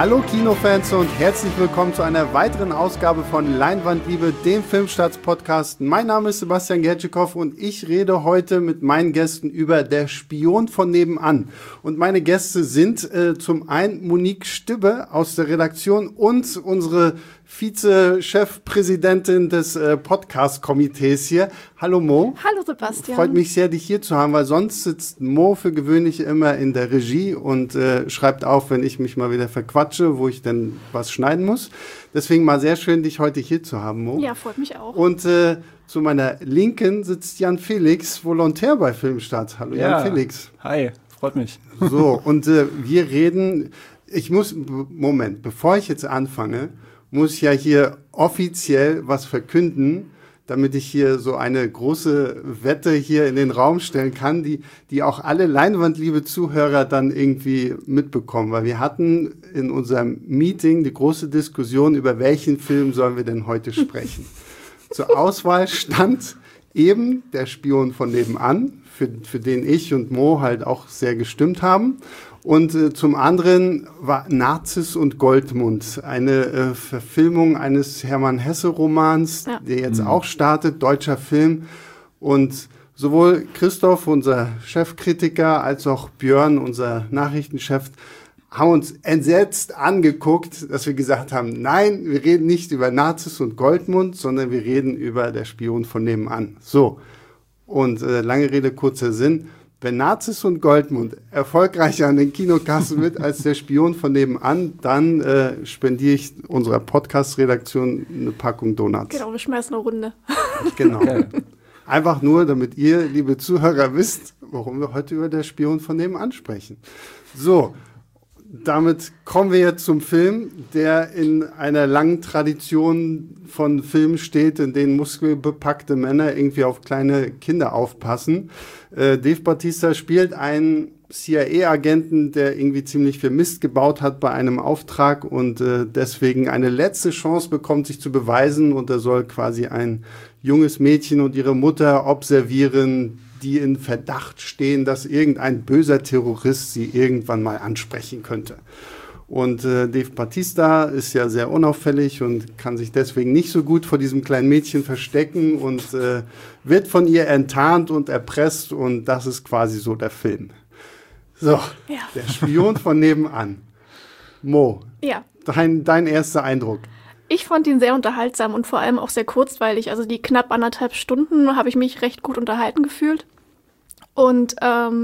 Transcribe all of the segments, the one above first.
Hallo Kinofans und herzlich willkommen zu einer weiteren Ausgabe von Leinwandliebe, dem Filmstarts-Podcast. Mein Name ist Sebastian Gertschikow und ich rede heute mit meinen Gästen über Der Spion von nebenan. Und meine Gäste sind zum einen Monique Stübbe aus der Redaktion und unsere Vize-Chefpräsidentin des Podcast-Komitees hier. Hallo Mo. Hallo Sebastian. Freut mich sehr, dich hier zu haben, weil sonst sitzt Mo für gewöhnlich immer in der Regie und schreibt auf, wenn ich mich mal wieder verquatsche, wo ich denn was schneiden muss. Deswegen mal sehr schön, dich heute hier zu haben, Mo. Ja, freut mich auch. Und zu meiner Linken sitzt Jan Felix, Volontär bei Filmstart. Hallo ja. Jan Felix. Hi, freut mich. So, und wir reden, Moment, bevor ich jetzt anfange, muss ich ja hier offiziell was verkünden, damit ich hier so eine große Wette hier in den Raum stellen kann, die auch alle Leinwandliebe Zuhörer dann irgendwie mitbekommen. Weil wir hatten in unserem Meeting die große Diskussion, über welchen Film sollen wir denn heute sprechen. Zur Auswahl stand eben Der Spion von nebenan, für den ich und Mo halt auch sehr gestimmt haben. Und zum anderen war Narziss und Goldmund, eine Verfilmung eines Hermann Hesse-Romans, der jetzt auch startet, deutscher Film. Und sowohl Christoph, unser Chefkritiker, als auch Björn, unser Nachrichtenchef, haben uns entsetzt angeguckt, dass wir gesagt haben, nein, wir reden nicht über Narziss und Goldmund, sondern wir reden über Der Spion von nebenan. So, und lange Rede, kurzer Sinn. Wenn Narziss und Goldmund erfolgreicher an den Kinokassen wird als Der Spion von nebenan, dann spendiere ich unserer Podcast-Redaktion eine Packung Donuts. Genau, wir schmeißen eine Runde. Genau. Okay. Einfach nur, damit ihr, liebe Zuhörer, wisst, warum wir heute über Der Spion von nebenan sprechen. So, damit kommen wir jetzt zum Film, der in einer langen Tradition von Filmen steht, in denen muskelbepackte Männer irgendwie auf kleine Kinder aufpassen. Dave Bautista spielt einen CIA-Agenten, der irgendwie ziemlich viel Mist gebaut hat bei einem Auftrag und deswegen eine letzte Chance bekommt, sich zu beweisen. Und er soll quasi ein junges Mädchen und ihre Mutter observieren, die in Verdacht stehen, dass irgendein böser Terrorist sie irgendwann mal ansprechen könnte. Und Dave Bautista ist ja sehr unauffällig und kann sich deswegen nicht so gut vor diesem kleinen Mädchen verstecken und wird von ihr enttarnt und erpresst und das ist quasi so der Film. So, ja. Der Spion von nebenan. Mo, ja. Dein erster Eindruck. Ich fand ihn sehr unterhaltsam und vor allem auch sehr kurzweilig. Also die knapp 1,5 Stunden habe ich mich recht gut unterhalten gefühlt. Und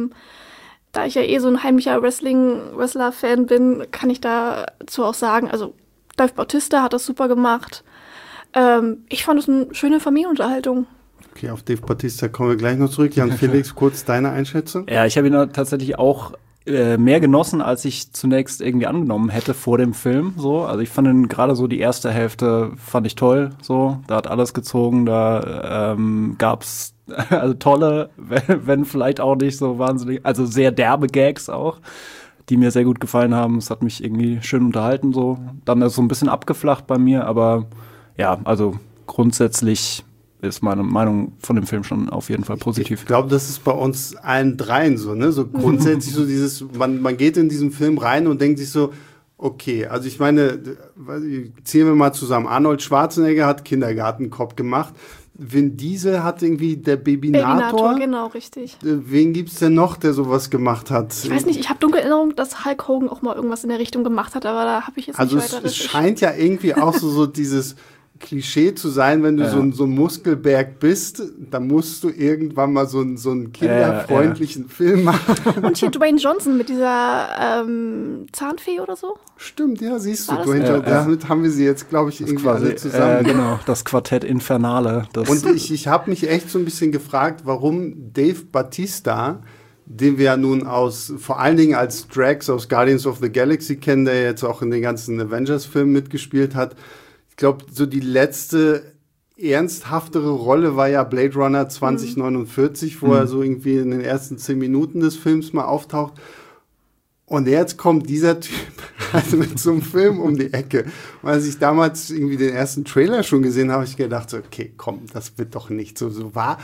da ich ja so ein heimlicher Wrestler-Fan bin, kann ich dazu auch sagen, also Dave Bautista hat das super gemacht. Ich fand es eine schöne Familienunterhaltung. Okay, auf Dave Bautista kommen wir gleich noch zurück. Jan Felix, kurz deine Einschätzung? Ja, ich habe ihn tatsächlich auch mehr genossen, als ich zunächst irgendwie angenommen hätte vor dem Film. So, also ich fand ihn gerade so die erste Hälfte fand ich toll. So, da hat alles gezogen, da gab's also tolle, wenn vielleicht auch nicht so wahnsinnig, also sehr derbe Gags auch, die mir sehr gut gefallen haben. Es hat mich irgendwie schön unterhalten. So, dann ist es so ein bisschen abgeflacht bei mir, aber ja, also grundsätzlich ist meine Meinung von dem Film schon auf jeden Fall positiv. Ich glaube, das ist bei uns allen dreien so, ne? So grundsätzlich so dieses, man geht in diesen Film rein und denkt sich so, okay, also ich meine, zählen wir mal zusammen. Arnold Schwarzenegger hat Kindergartenkopf gemacht. Vin Diesel hat irgendwie der Babynator. Genau, richtig. Wen gibt's denn noch, der sowas gemacht hat? Ich weiß nicht, ich habe dunkle Erinnerung, dass Hulk Hogan auch mal irgendwas in der Richtung gemacht hat, aber da habe ich jetzt nicht weiter. Also es scheint ja irgendwie auch so dieses Klischee zu sein, wenn du so ein Muskelberg bist, dann musst du irgendwann mal so einen kinderfreundlichen Film machen. Und hier Dwayne Johnson mit dieser Zahnfee oder so? Stimmt, ja, siehst du, Dwayne Johnson. Damit haben wir sie jetzt, glaube ich, irgendwie alle zusammen. Genau, das Quartett Infernale. Und ich habe mich echt so ein bisschen gefragt, warum Dave Bautista, den wir ja nun vor allen Dingen als Drax aus Guardians of the Galaxy kennen, der jetzt auch in den ganzen Avengers-Filmen mitgespielt hat. Ich glaube, so die letzte ernsthaftere Rolle war ja Blade Runner 2049, wo er so irgendwie in den ersten 10 Minuten des Films mal auftaucht. Und jetzt kommt dieser Typ halt mit so einem Film um die Ecke. Und als ich damals irgendwie den ersten Trailer schon gesehen habe, habe ich gedacht, so, okay, komm, das wird doch nicht so.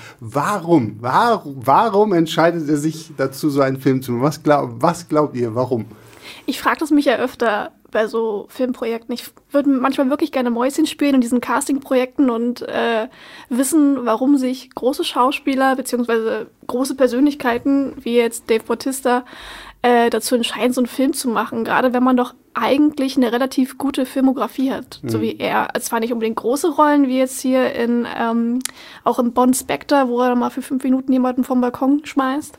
Warum entscheidet er sich dazu, so einen Film zu machen? Was glaubt ihr, warum? Ich frage das mich ja öfter, bei so Filmprojekten. Ich würde manchmal wirklich gerne Mäuschen spielen in diesen Castingprojekten und wissen, warum sich große Schauspieler beziehungsweise große Persönlichkeiten, wie jetzt Dave Bautista, dazu entscheiden, so einen Film zu machen. Gerade wenn man doch eigentlich eine relativ gute Filmografie hat, so wie er. Zwar nicht unbedingt große Rollen, wie jetzt hier auch in Bond Spectre, wo er mal für 5 Minuten jemanden vom Balkon schmeißt.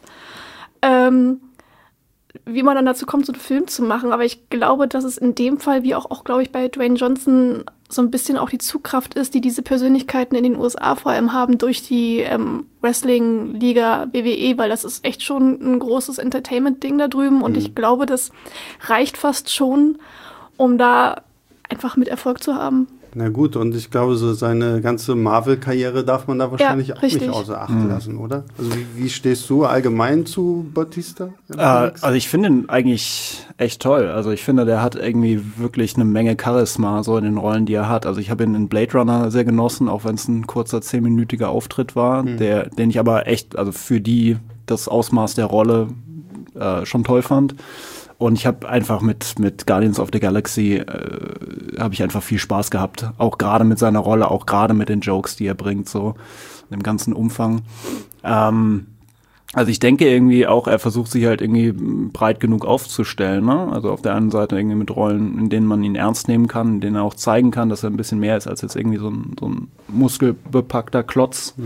Wie man dann dazu kommt, so einen Film zu machen. Aber ich glaube, dass es in dem Fall, wie auch glaube ich, bei Dwayne Johnson so ein bisschen auch die Zugkraft ist, die diese Persönlichkeiten in den USA vor allem haben durch die Wrestling-Liga WWE, weil das ist echt schon ein großes Entertainment-Ding da drüben. Und ich glaube, das reicht fast schon, um da einfach mit Erfolg zu haben. Na gut, und ich glaube, so seine ganze Marvel-Karriere darf man da wahrscheinlich auch richtig. nicht außer Acht lassen, oder? Also wie stehst du allgemein zu Bautista? Also ich finde ihn eigentlich echt toll. Also ich finde, der hat irgendwie wirklich eine Menge Charisma so in den Rollen, die er hat. Also ich habe ihn in Blade Runner sehr genossen, auch wenn es ein kurzer 10-minütiger Auftritt war, den ich aber echt, also für das Ausmaß der Rolle schon toll fand. Und ich habe einfach mit Guardians of the Galaxy habe ich einfach viel Spaß gehabt. Auch gerade mit seiner Rolle, auch gerade mit den Jokes, die er bringt, so im ganzen Umfang. Also ich denke irgendwie auch, er versucht sich halt irgendwie breit genug aufzustellen, ne? Also auf der einen Seite irgendwie mit Rollen, in denen man ihn ernst nehmen kann, in denen er auch zeigen kann, dass er ein bisschen mehr ist als jetzt irgendwie so ein muskelbepackter Klotz.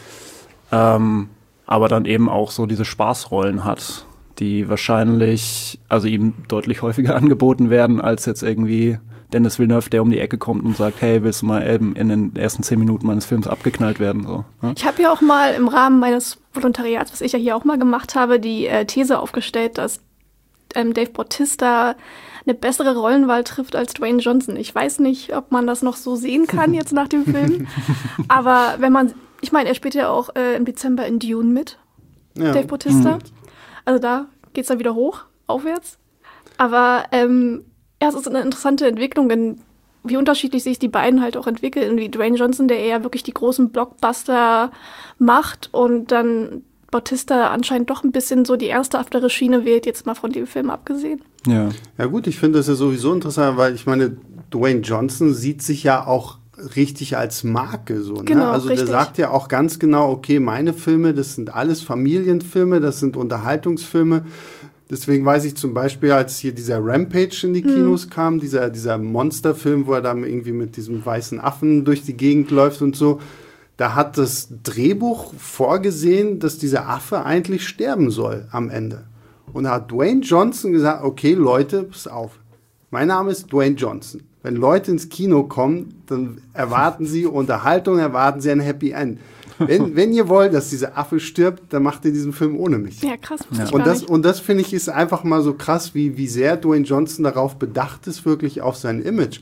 Aber dann eben auch so diese Spaßrollen hat, die wahrscheinlich, also ihm deutlich häufiger angeboten werden, als jetzt irgendwie Denis Villeneuve, der um die Ecke kommt und sagt, hey, willst du mal eben in den ersten 10 Minuten meines Films abgeknallt werden? So, ne? Ich habe ja auch mal im Rahmen meines Volontariats, was ich ja hier auch mal gemacht habe, die These aufgestellt, dass Dave Bautista eine bessere Rollenwahl trifft als Dwayne Johnson. Ich weiß nicht, ob man das noch so sehen kann jetzt nach dem Film. Aber ich meine, er spielt ja auch im Dezember in Dune mit, Dave Bautista. Also da geht's dann wieder hoch, aufwärts. Aber es ist eine interessante Entwicklung, denn wie unterschiedlich sich die beiden halt auch entwickeln. Wie Dwayne Johnson, der eher wirklich die großen Blockbuster macht und dann Bautista anscheinend doch ein bisschen so die ernsthaftere Schiene wählt, jetzt mal von dem Film abgesehen. Ja gut, ich finde das ja sowieso interessant, weil ich meine, Dwayne Johnson sieht sich ja auch richtig als Marke so, ne? Genau, also richtig. Der sagt ja auch ganz genau, okay, meine Filme, das sind alles Familienfilme, das sind Unterhaltungsfilme. Deswegen weiß ich zum Beispiel, als hier dieser Rampage in die Kinos kam, dieser Monsterfilm, wo er dann irgendwie mit diesem weißen Affen durch die Gegend läuft und so, da hat das Drehbuch vorgesehen, dass dieser Affe eigentlich sterben soll am Ende. Und da hat Dwayne Johnson gesagt, okay, Leute, pass auf, mein Name ist Dwayne Johnson. Wenn Leute ins Kino kommen, dann erwarten sie Unterhaltung, erwarten sie ein Happy End. Wenn ihr wollt, dass dieser Affe stirbt, dann macht ihr diesen Film ohne mich. Ja, krass. Ich gar nicht. Und das finde ich ist einfach mal so krass, wie sehr Dwayne Johnson darauf bedacht ist, wirklich auf sein Image.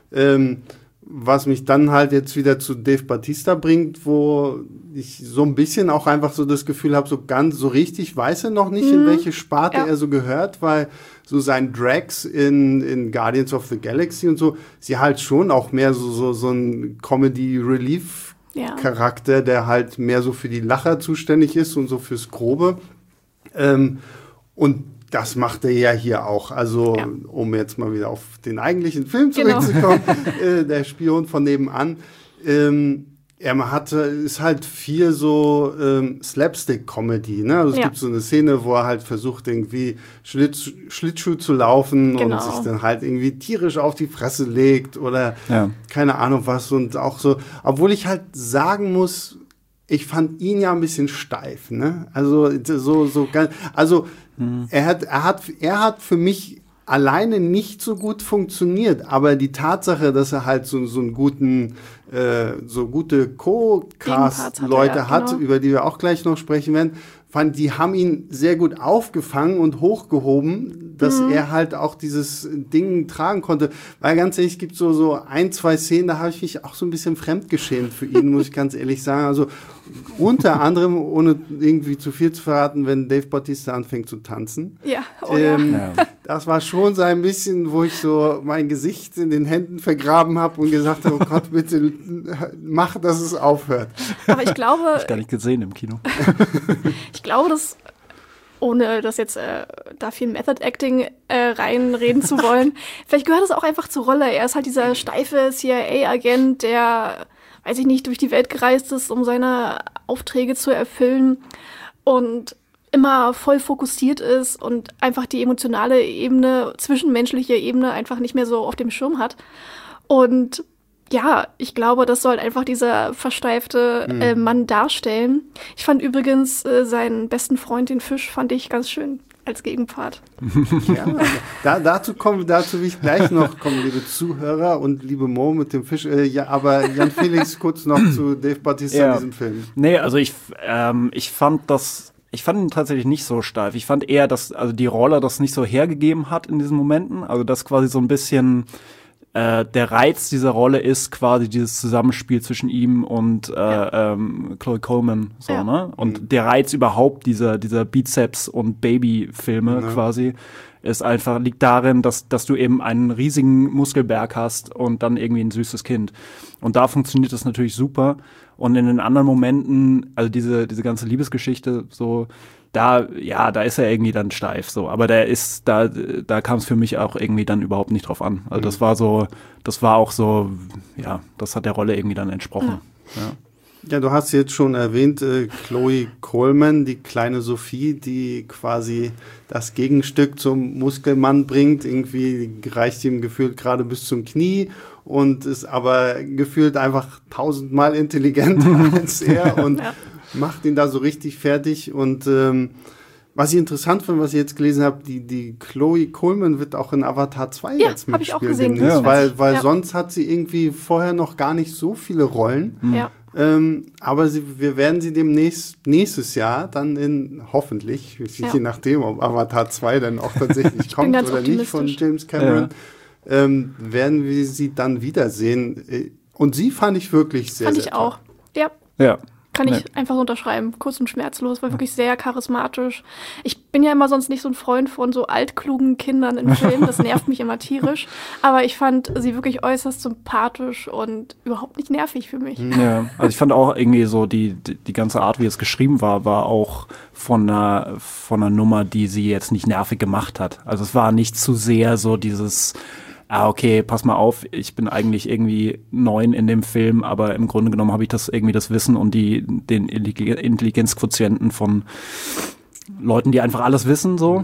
Was mich dann halt jetzt wieder zu Dave Bautista bringt, wo ich so ein bisschen auch einfach so das Gefühl habe, so richtig weiß er noch nicht, in welche Sparte er so gehört, weil so sein Drax in Guardians of the Galaxy und so, sie halt schon auch mehr so ein Comedy-Relief-Charakter, der halt mehr so für die Lacher zuständig ist und so fürs Grobe. Und das macht er ja hier auch. Also, um jetzt mal wieder auf den eigentlichen Film zurückzukommen, der Spion von nebenan. Ist halt viel so Slapstick-Comedy. Ne? Also es gibt so eine Szene, wo er halt versucht, irgendwie Schlittschuh zu laufen und sich dann halt irgendwie tierisch auf die Fresse legt oder keine Ahnung was. Und auch so, obwohl ich halt sagen muss, ich fand ihn ja ein bisschen steif. Ne? Also so ganz, also er hat für mich alleine nicht so gut funktioniert, aber die Tatsache, dass er halt so einen gute Co-Cast-Leute hat, über die wir auch gleich noch sprechen werden, die haben ihn sehr gut aufgefangen und hochgehoben, dass er halt auch dieses Ding tragen konnte. Weil ganz ehrlich, es gibt so 1, 2 Szenen, da habe ich mich auch so ein bisschen fremdgeschämt für ihn, muss ich ganz ehrlich sagen. Also unter anderem, ohne irgendwie zu viel zu verraten, wenn Dave Bautista anfängt zu tanzen. Ja, das war schon so ein bisschen, wo ich so mein Gesicht in den Händen vergraben habe und gesagt habe, oh Gott, bitte mach, dass es aufhört. Aber ich glaube... Hab ich gar nicht gesehen im Kino. Ich glaube, das ohne das jetzt da viel Method Acting reinreden zu wollen. Vielleicht gehört es auch einfach zur Rolle. Er ist halt dieser steife CIA-Agent, der, weiß ich nicht, durch die Welt gereist ist, um seine Aufträge zu erfüllen und immer voll fokussiert ist und einfach die emotionale Ebene, zwischenmenschliche Ebene einfach nicht mehr so auf dem Schirm hat. Und ja, ich glaube, das soll einfach dieser versteifte Mann darstellen. Ich fand übrigens seinen besten Freund, den Fisch, fand ich ganz schön als Gegenpart. Ja, dazu will ich gleich noch kommen, liebe Zuhörer und liebe Mo mit dem Fisch. Aber Jan Felix, kurz noch zu Dave Bautista in diesem Film. Nee, also ich fand ihn tatsächlich nicht so steif. Ich fand eher, dass also die Rolle das nicht so hergegeben hat in diesen Momenten. Also dass quasi so ein bisschen der Reiz dieser Rolle ist quasi dieses Zusammenspiel zwischen ihm und Chloe Coleman. So, Ja. ne? Und der Reiz überhaupt dieser Bizeps- und Baby-Filme quasi ist einfach, liegt darin, dass du eben einen riesigen Muskelberg hast und dann irgendwie ein süßes Kind. Und da funktioniert das natürlich super. Und in den anderen Momenten, also diese ganze Liebesgeschichte, so, da ist er irgendwie dann steif, so. Aber da kam es für mich auch irgendwie dann überhaupt nicht drauf an. Also das war auch so, ja, das hat der Rolle irgendwie dann entsprochen. Ja. Ja, du hast jetzt schon erwähnt, Chloe Coleman, die kleine Sophie, die quasi das Gegenstück zum Muskelmann bringt. Irgendwie reicht ihm gefühlt gerade bis zum Knie und ist aber gefühlt einfach 1000-mal intelligenter als er und macht ihn da so richtig fertig. Und was ich interessant finde, was ich jetzt gelesen habe, die Chloe Coleman wird auch in Avatar 2 jetzt hab ich auch mitspielen gesehen. demnächst, weil sonst hat sie irgendwie vorher noch gar nicht so viele Rollen. Ja. Aber wir werden sie nächstes Jahr dann hoffentlich, je nachdem, ob Avatar 2 dann auch tatsächlich kommt oder nicht von James Cameron, werden wir sie dann wiedersehen. Und sie fand ich wirklich sehr, Fand sehr ich toll. auch. Ja. Ja. Kann ich einfach so unterschreiben. Kurz und schmerzlos, war wirklich sehr charismatisch. Ich bin ja immer sonst nicht so ein Freund von so altklugen Kindern in Filmen. Das nervt mich immer tierisch. Aber ich fand sie wirklich äußerst sympathisch und überhaupt nicht nervig für mich. Ja, also ich fand auch irgendwie so die ganze Art, wie es geschrieben war auch von einer Nummer, die sie jetzt nicht nervig gemacht hat. Also es war nicht zu sehr so dieses okay, pass mal auf, ich bin eigentlich irgendwie 9 in dem Film, aber im Grunde genommen habe ich das Wissen und den Intelligenzquotienten von Leuten, die einfach alles wissen, so.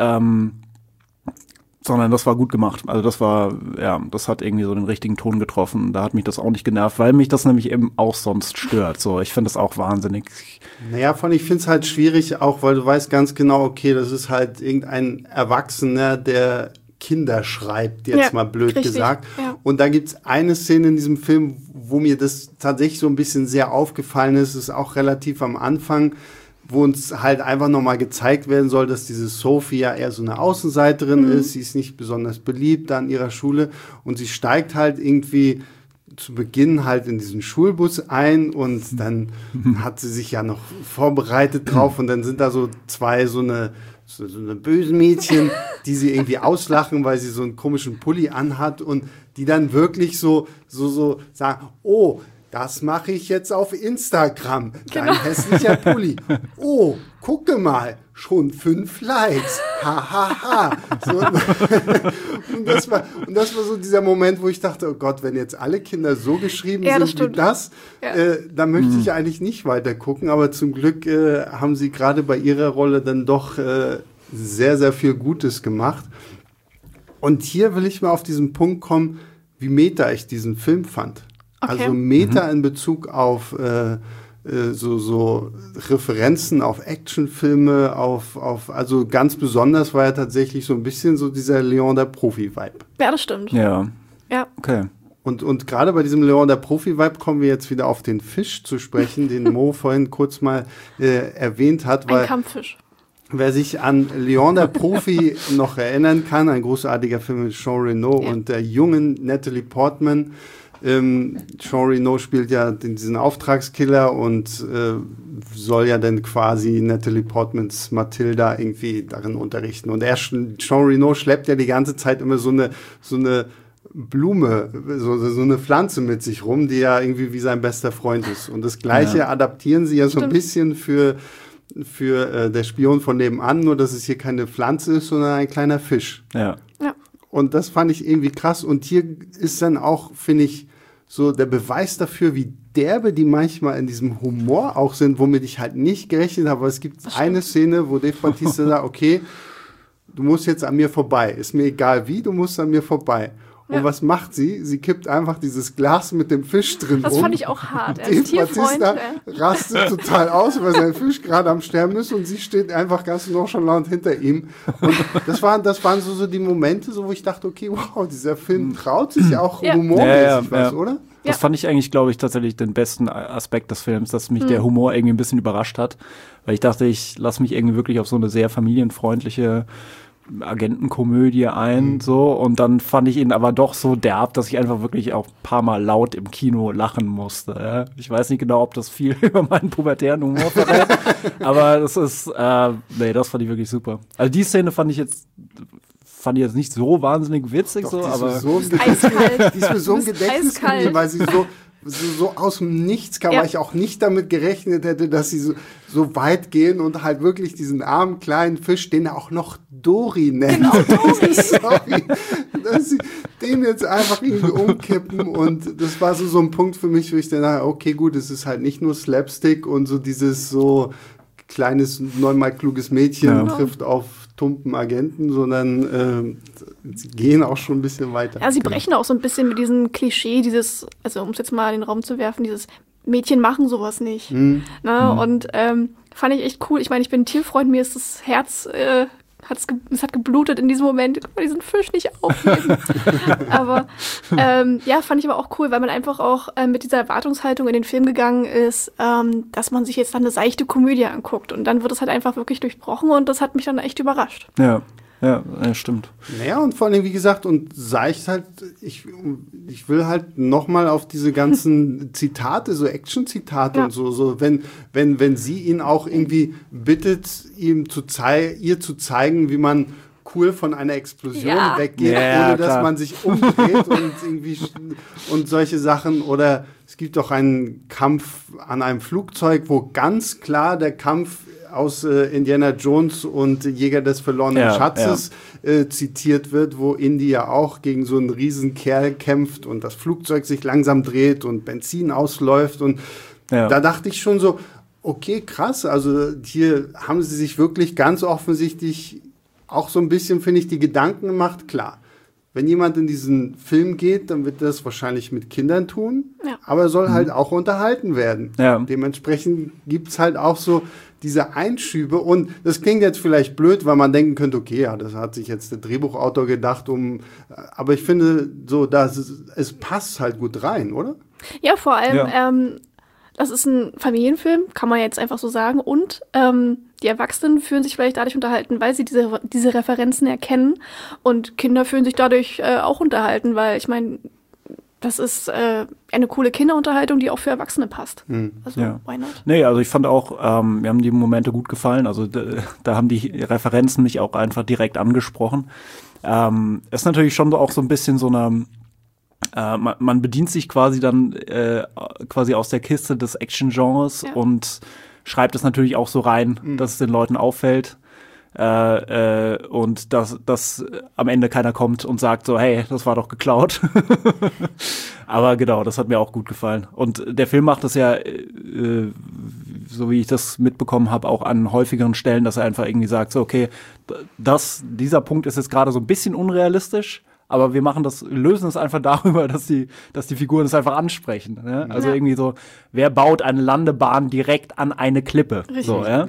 Sondern das war gut gemacht. Also das hat irgendwie so den richtigen Ton getroffen. Da hat mich das auch nicht genervt, weil mich das nämlich eben auch sonst stört. So, ich finde das auch wahnsinnig. Naja, ich finde es halt schwierig, auch weil du weißt ganz genau, okay, das ist halt irgendein Erwachsener, der Kinder schreibt, jetzt mal blöd gesagt. Ja. Und da gibt's eine Szene in diesem Film, wo mir das tatsächlich so ein bisschen sehr aufgefallen ist. Es ist auch relativ am Anfang, wo uns halt einfach nochmal gezeigt werden soll, dass diese Sophie ja eher so eine Außenseiterin ist. Sie ist nicht besonders beliebt an ihrer Schule und sie steigt halt irgendwie zu Beginn halt in diesen Schulbus ein und dann hat sie sich ja noch vorbereitet drauf und dann sind da so zwei so eine böse Mädchen, die sie irgendwie auslachen, weil sie so einen komischen Pulli anhat und die dann wirklich so sagen, oh, das mache ich jetzt auf Instagram, dein hässlicher Pulli. Oh, gucke mal, schon 5 Likes. Ha, ha, ha. So, und das war so dieser Moment, wo ich dachte, oh Gott, wenn jetzt alle Kinder so geschrieben sind wie das, dann möchte ich eigentlich nicht weiter gucken. Aber zum Glück haben sie gerade bei ihrer Rolle dann doch sehr, sehr viel Gutes gemacht. Und hier will ich mal auf diesen Punkt kommen, wie meta ich diesen Film fand. Okay. Also Meta in Bezug auf so Referenzen auf Actionfilme, also ganz besonders war ja tatsächlich so ein bisschen so dieser Leon der Profi-Vibe. Ja, das stimmt. Ja. Okay. Und gerade bei diesem Leon der Profi-Vibe kommen wir jetzt wieder auf den Fisch zu sprechen, den Mo vorhin kurz mal erwähnt hat. Ein Kampffisch. Wer sich an Leon der Profi noch erinnern kann, ein großartiger Film mit Jean Reno und der jungen Natalie Portman. Jean Reno spielt ja diesen Auftragskiller und soll ja dann quasi Natalie Portmans Matilda irgendwie darin unterrichten. Und Jean Reno schleppt ja die ganze Zeit immer so eine Blume, so eine Pflanze mit sich rum, die ja irgendwie wie sein bester Freund ist. Und das Gleiche adaptieren sie ja so ein bisschen für für der Spion von nebenan, nur dass es hier keine Pflanze ist, sondern ein kleiner Fisch. Ja. Und das fand ich irgendwie krass. Und hier ist dann auch, finde ich, so der Beweis dafür, wie derbe die manchmal in diesem Humor auch sind, womit ich halt nicht gerechnet habe. Aber es gibt eine Szene, wo Dave Bautista sagt, okay, du musst jetzt an mir vorbei. Ist mir egal wie, du musst an mir vorbei. Und was macht sie? Sie kippt einfach dieses Glas mit dem Fisch drin Das fand ich auch hart. Er Dave ist Tierfreund. Bautista rastet total aus, weil sein Fisch gerade am Sterben ist und sie steht einfach ganz nonchalant hinter ihm. Und das waren so die Momente, so, wo ich dachte, okay, wow, dieser Film traut sich ja auch humormäßig was, oder? Das fand ich eigentlich, glaube ich, tatsächlich den besten Aspekt des Films, dass mich der Humor irgendwie ein bisschen überrascht hat. Weil ich dachte, ich lasse mich irgendwie wirklich auf so eine sehr familienfreundliche Agentenkomödie ein, so, und dann fand ich ihn aber doch so derb, dass ich einfach wirklich auch ein paar Mal laut im Kino lachen musste. Ja? Ich weiß nicht genau, ob das viel über meinen pubertären Humor verrät, aber das ist, das fand ich wirklich super. Also die Szene fand ich jetzt nicht so wahnsinnig witzig, Doch, aber die ist mir so im Gedächtnis geblieben, weil sie so aus dem Nichts kam, weil ich auch nicht damit gerechnet hätte, dass sie so weit gehen und halt wirklich diesen armen kleinen Fisch, den er auch noch Dory nennt. Genau, Dory. Sorry, dass sie den jetzt einfach irgendwie umkippen, und das war so ein Punkt für mich, wo ich dann dachte, okay, gut, es ist halt nicht nur Slapstick und so dieses so kleines, neunmal kluges Mädchen trifft auf tumpen Agenten, sondern sie gehen auch schon ein bisschen weiter. Ja, sie brechen auch so ein bisschen mit diesem Klischee, also um es jetzt mal in den Raum zu werfen, dieses Mädchen machen sowas nicht. Und fand ich echt cool. Ich meine, ich bin ein Tierfreund, mir ist das Herz, es hat geblutet in diesem Moment. Ich konnte diesen Fisch nicht aufnehmen. Aber fand ich aber auch cool, weil man einfach auch mit dieser Erwartungshaltung in den Film gegangen ist, dass man sich jetzt dann eine seichte Komödie anguckt. Und dann wird es halt einfach wirklich durchbrochen, und das hat mich dann echt überrascht. Ja, stimmt. Naja, und vor allem, wie gesagt, und seicht halt, ich will halt nochmal auf diese ganzen Zitate, so Action-Zitate und so, wenn sie ihn auch irgendwie bittet, ihr zu zeigen, wie man cool von einer Explosion weggeht, ohne dass man sich umdreht und irgendwie und solche Sachen. Oder es gibt auch einen Kampf an einem Flugzeug, wo ganz klar der Kampf aus Indiana Jones und Jäger des verlorenen Schatzes zitiert wird, wo Indy ja auch gegen so einen riesen Kerl kämpft und das Flugzeug sich langsam dreht und Benzin ausläuft, und da dachte ich schon so, okay, krass, also hier haben sie sich wirklich ganz offensichtlich auch so ein bisschen, finde ich, die Gedanken gemacht, klar. Wenn jemand in diesen Film geht, dann wird er das wahrscheinlich mit Kindern tun, aber er soll halt auch unterhalten werden. Ja. Dementsprechend gibt's halt auch so diese Einschübe, und das klingt jetzt vielleicht blöd, weil man denken könnte, okay, ja, das hat sich jetzt der Drehbuchautor gedacht, aber ich finde, so, es passt halt gut rein, oder? Ja, vor allem, das ist ein Familienfilm, kann man jetzt einfach so sagen, und die Erwachsenen fühlen sich vielleicht dadurch unterhalten, weil sie diese Referenzen erkennen, und Kinder fühlen sich dadurch auch unterhalten, weil ich meine, das ist eine coole Kinderunterhaltung, die auch für Erwachsene passt. Also, why not? Nee, also ich fand auch, mir haben die Momente gut gefallen. Also da haben die Referenzen mich auch einfach direkt angesprochen. Ist natürlich schon auch so ein bisschen so eine, man bedient sich quasi dann quasi aus der Kiste des Action-Genres und schreibt es natürlich auch so rein, dass es den Leuten auffällt. Und dass am Ende keiner kommt und sagt so, hey, das war doch geklaut. Aber genau, das hat mir auch gut gefallen. Und der Film macht das ja, so wie ich das mitbekommen habe, auch an häufigeren Stellen, dass er einfach irgendwie sagt, so, okay, dieser Punkt ist jetzt gerade so ein bisschen unrealistisch, aber wir lösen es einfach darüber, dass die Figuren es einfach ansprechen. Ne? Also irgendwie so, wer baut eine Landebahn direkt an eine Klippe? Richtig. So, ja?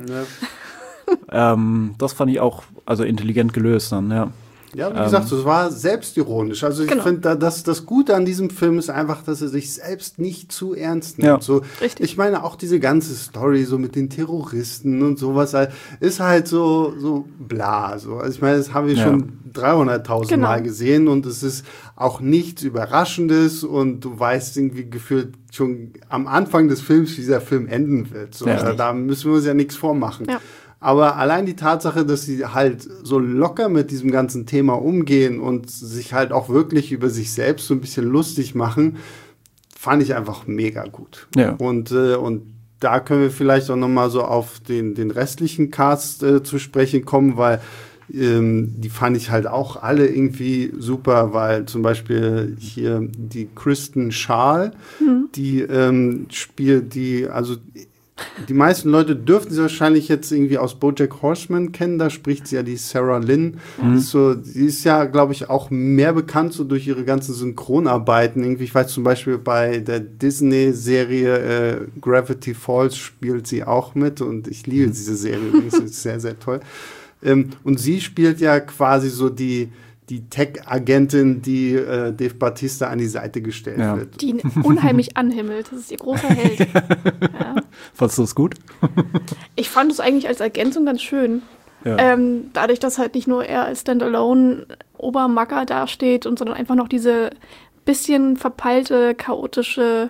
Das fand ich auch intelligent gelöst dann, ja. Ja, wie gesagt, es war selbstironisch. Also ich finde, das Gute an diesem Film ist einfach, dass er sich selbst nicht zu ernst nimmt. Ja. So, ich meine, auch diese ganze Story so mit den Terroristen und sowas ist halt so bla. So. Also ich meine, das haben wir schon 300.000 Mal gesehen, und es ist auch nichts Überraschendes, und du weißt irgendwie gefühlt schon am Anfang des Films, wie dieser Film enden wird. So. Da müssen wir uns ja nichts vormachen. Ja. Aber allein die Tatsache, dass sie halt so locker mit diesem ganzen Thema umgehen und sich halt auch wirklich über sich selbst so ein bisschen lustig machen, fand ich einfach mega gut. Ja. Und da können wir vielleicht auch nochmal so auf den restlichen Cast zu sprechen kommen, weil die fand ich halt auch alle irgendwie super, weil zum Beispiel hier die Kristen Schaal, die spielt also die meisten Leute dürften sie wahrscheinlich jetzt irgendwie aus BoJack Horseman kennen, da spricht sie ja die Sarah Lynn. Die ist ja, glaube ich, auch mehr bekannt so durch ihre ganzen Synchronarbeiten. Irgendwie, ich weiß zum Beispiel bei der Disney-Serie Gravity Falls spielt sie auch mit und ich liebe diese Serie übrigens, ist sehr, sehr toll. Und sie spielt ja quasi so die Tech-Agentin, die Dave Bautista an die Seite gestellt wird. Die ihn unheimlich anhimmelt. Das ist ihr großer Held. Ja. Fandst du das gut? Ich fand es eigentlich als Ergänzung ganz schön. Ja. Dadurch, dass halt nicht nur er als Standalone-Obermacker dasteht, sondern einfach noch diese bisschen verpeilte, chaotische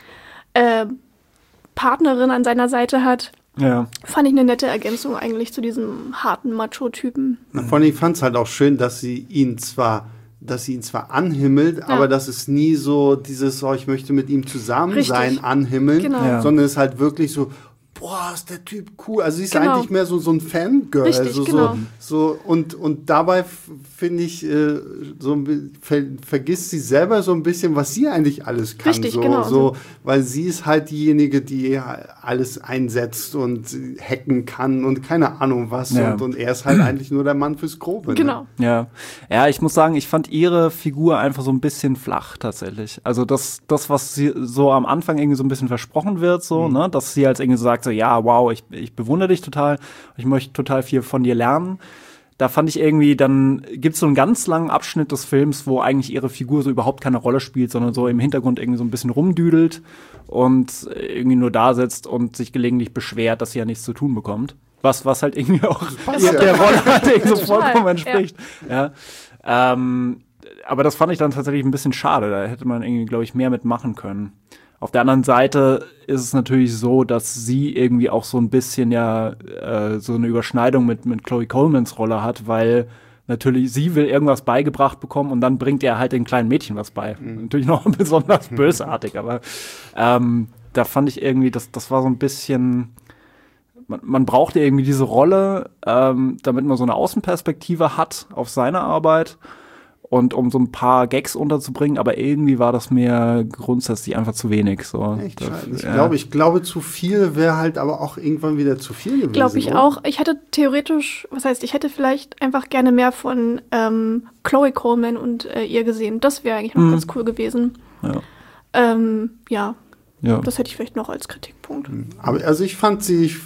Partnerin an seiner Seite hat. Ja. Fand ich eine nette Ergänzung eigentlich zu diesem harten Macho-Typen. Vor allem, ich fand es halt auch schön, dass sie ihn zwar anhimmelt, aber dass es nie so dieses, ich möchte mit ihm zusammen sein, anhimmeln, sondern es ist halt wirklich so, boah, ist der Typ cool. Also sie ist eigentlich mehr so ein Fangirl. Richtig, Und dabei finde ich, vergisst sie selber so ein bisschen, was sie eigentlich alles kann. Richtig, weil sie ist halt diejenige, die alles einsetzt und hacken kann und keine Ahnung was. Ja. Und er ist halt eigentlich nur der Mann fürs Grobe. Genau. Ne? Ja, ich muss sagen, ich fand ihre Figur einfach so ein bisschen flach tatsächlich. Also das was sie so am Anfang irgendwie so ein bisschen versprochen wird, ne, dass sie als irgendwie so sagt, so, ja, wow, ich bewundere dich total, ich möchte total viel von dir lernen. Da fand ich irgendwie, dann gibt's so einen ganz langen Abschnitt des Films, wo eigentlich ihre Figur so überhaupt keine Rolle spielt, sondern so im Hintergrund irgendwie so ein bisschen rumdüdelt und irgendwie nur da sitzt und sich gelegentlich beschwert, dass sie ja nichts zu tun bekommt. Was halt irgendwie auch der Rolle halt irgendwie so vollkommen entspricht. Ja. Aber das fand ich dann tatsächlich ein bisschen schade. Da hätte man irgendwie, glaube ich, mehr mitmachen können. Auf der anderen Seite ist es natürlich so, dass sie irgendwie auch so ein bisschen so eine Überschneidung mit Chloe Colemans Rolle hat, weil natürlich sie will irgendwas beigebracht bekommen und dann bringt er halt den kleinen Mädchen was bei. Natürlich noch besonders bösartig, aber da fand ich irgendwie, das war so ein bisschen, man brauchte irgendwie diese Rolle, damit man so eine Außenperspektive hat auf seine Arbeit. Und um so ein paar Gags unterzubringen, aber irgendwie war das mir grundsätzlich einfach zu wenig. So. Echt schade. Ich glaube, zu viel wäre halt aber auch irgendwann wieder zu viel gewesen. Glaube ich auch. Ich hätte theoretisch, ich hätte vielleicht einfach gerne mehr von Chloe Coleman und ihr gesehen. Das wäre eigentlich noch ganz cool gewesen. Ja. Das hätte ich vielleicht noch als Kritikpunkt. Aber also ich fand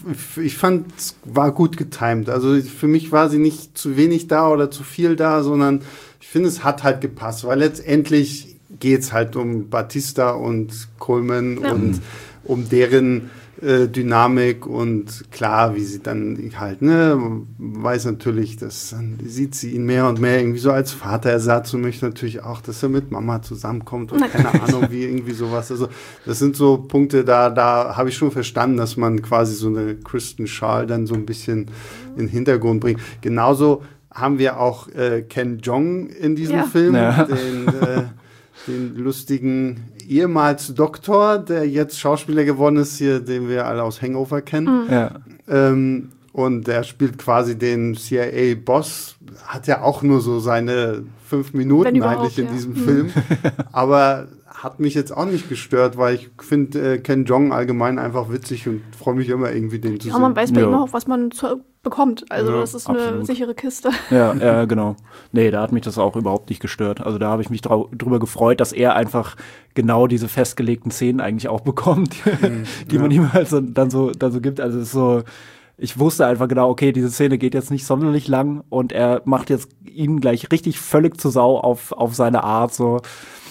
es war gut getimt. Also für mich war sie nicht zu wenig da oder zu viel da, sondern ich finde, es hat halt gepasst, weil letztendlich geht es halt um Bautista und Coleman und um deren Dynamik und klar, wie sie dann halt, weiß natürlich, dass dann sieht sie ihn mehr und mehr irgendwie so als Vaterersatz und möchte natürlich auch, dass er mit Mama zusammenkommt und keine Ahnung, wie irgendwie sowas. Also das sind so Punkte, da habe ich schon verstanden, dass man quasi so eine Kristen Schaal dann so ein bisschen in den Hintergrund bringt. Genauso haben wir auch Ken Jeong in diesem Film, den lustigen ehemals Doktor, der jetzt Schauspieler geworden ist, hier, den wir alle aus Hangover kennen. Und der spielt quasi den CIA-Boss, hat ja auch nur so seine 5 Minuten eigentlich in diesem Film. Aber hat mich jetzt auch nicht gestört, weil ich finde Ken Jeong allgemein einfach witzig und freue mich immer irgendwie, den zu sehen. Ja, man weiß bei ihm auch, was man bekommt. Also das ist eine sichere Kiste. Ja, genau. Nee, da hat mich das auch überhaupt nicht gestört. Also da habe ich mich drüber gefreut, dass er einfach genau diese festgelegten Szenen eigentlich auch bekommt, die man ihm halt dann so gibt. Also es ist so, ich wusste einfach genau, okay, diese Szene geht jetzt nicht sonderlich lang und er macht jetzt ihn gleich richtig völlig zur Sau auf seine Art so.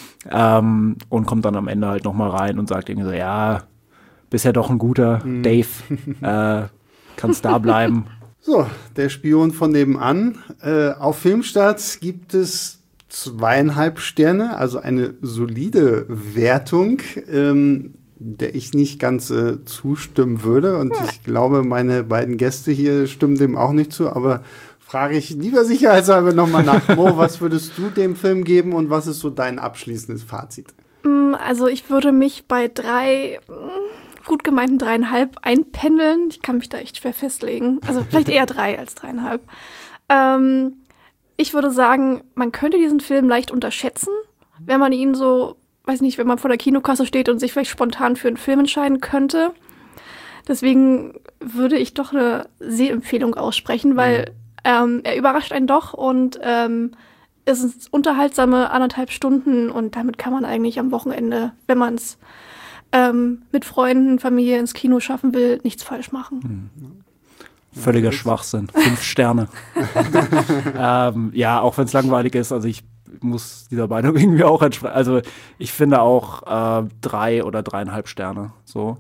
Und kommt dann am Ende halt nochmal rein und sagt irgendwie so, ja, bist ja doch ein guter Dave, kannst da bleiben. So, der Spion von nebenan. Auf Filmstarts gibt es 2,5 Sterne, also eine solide Wertung, der ich nicht ganz zustimmen würde. Und ich glaube, meine beiden Gäste hier stimmen dem auch nicht zu, aber frage ich lieber sicherheitshalber nochmal nach. Mo, was würdest du dem Film geben und was ist so dein abschließendes Fazit? Also ich würde mich bei 3 gut gemeinten 3,5 einpendeln. Ich kann mich da echt schwer festlegen. Also vielleicht eher 3 als 3,5. Ich würde sagen, man könnte diesen Film leicht unterschätzen, wenn man ihn so, weiß nicht, wenn man vor der Kinokasse steht und sich vielleicht spontan für einen Film entscheiden könnte. Deswegen würde ich doch eine Sehempfehlung aussprechen, weil er überrascht einen doch und es ist unterhaltsame 1,5 Stunden und damit kann man eigentlich am Wochenende, wenn man es mit Freunden, Familie ins Kino schaffen will, nichts falsch machen. Völliger Schwachsinn. 5 Sterne. Ja, auch wenn es langweilig ist, also ich muss dieser Meinung irgendwie auch entsprechen. Also ich finde auch 3 oder 3,5 Sterne. So.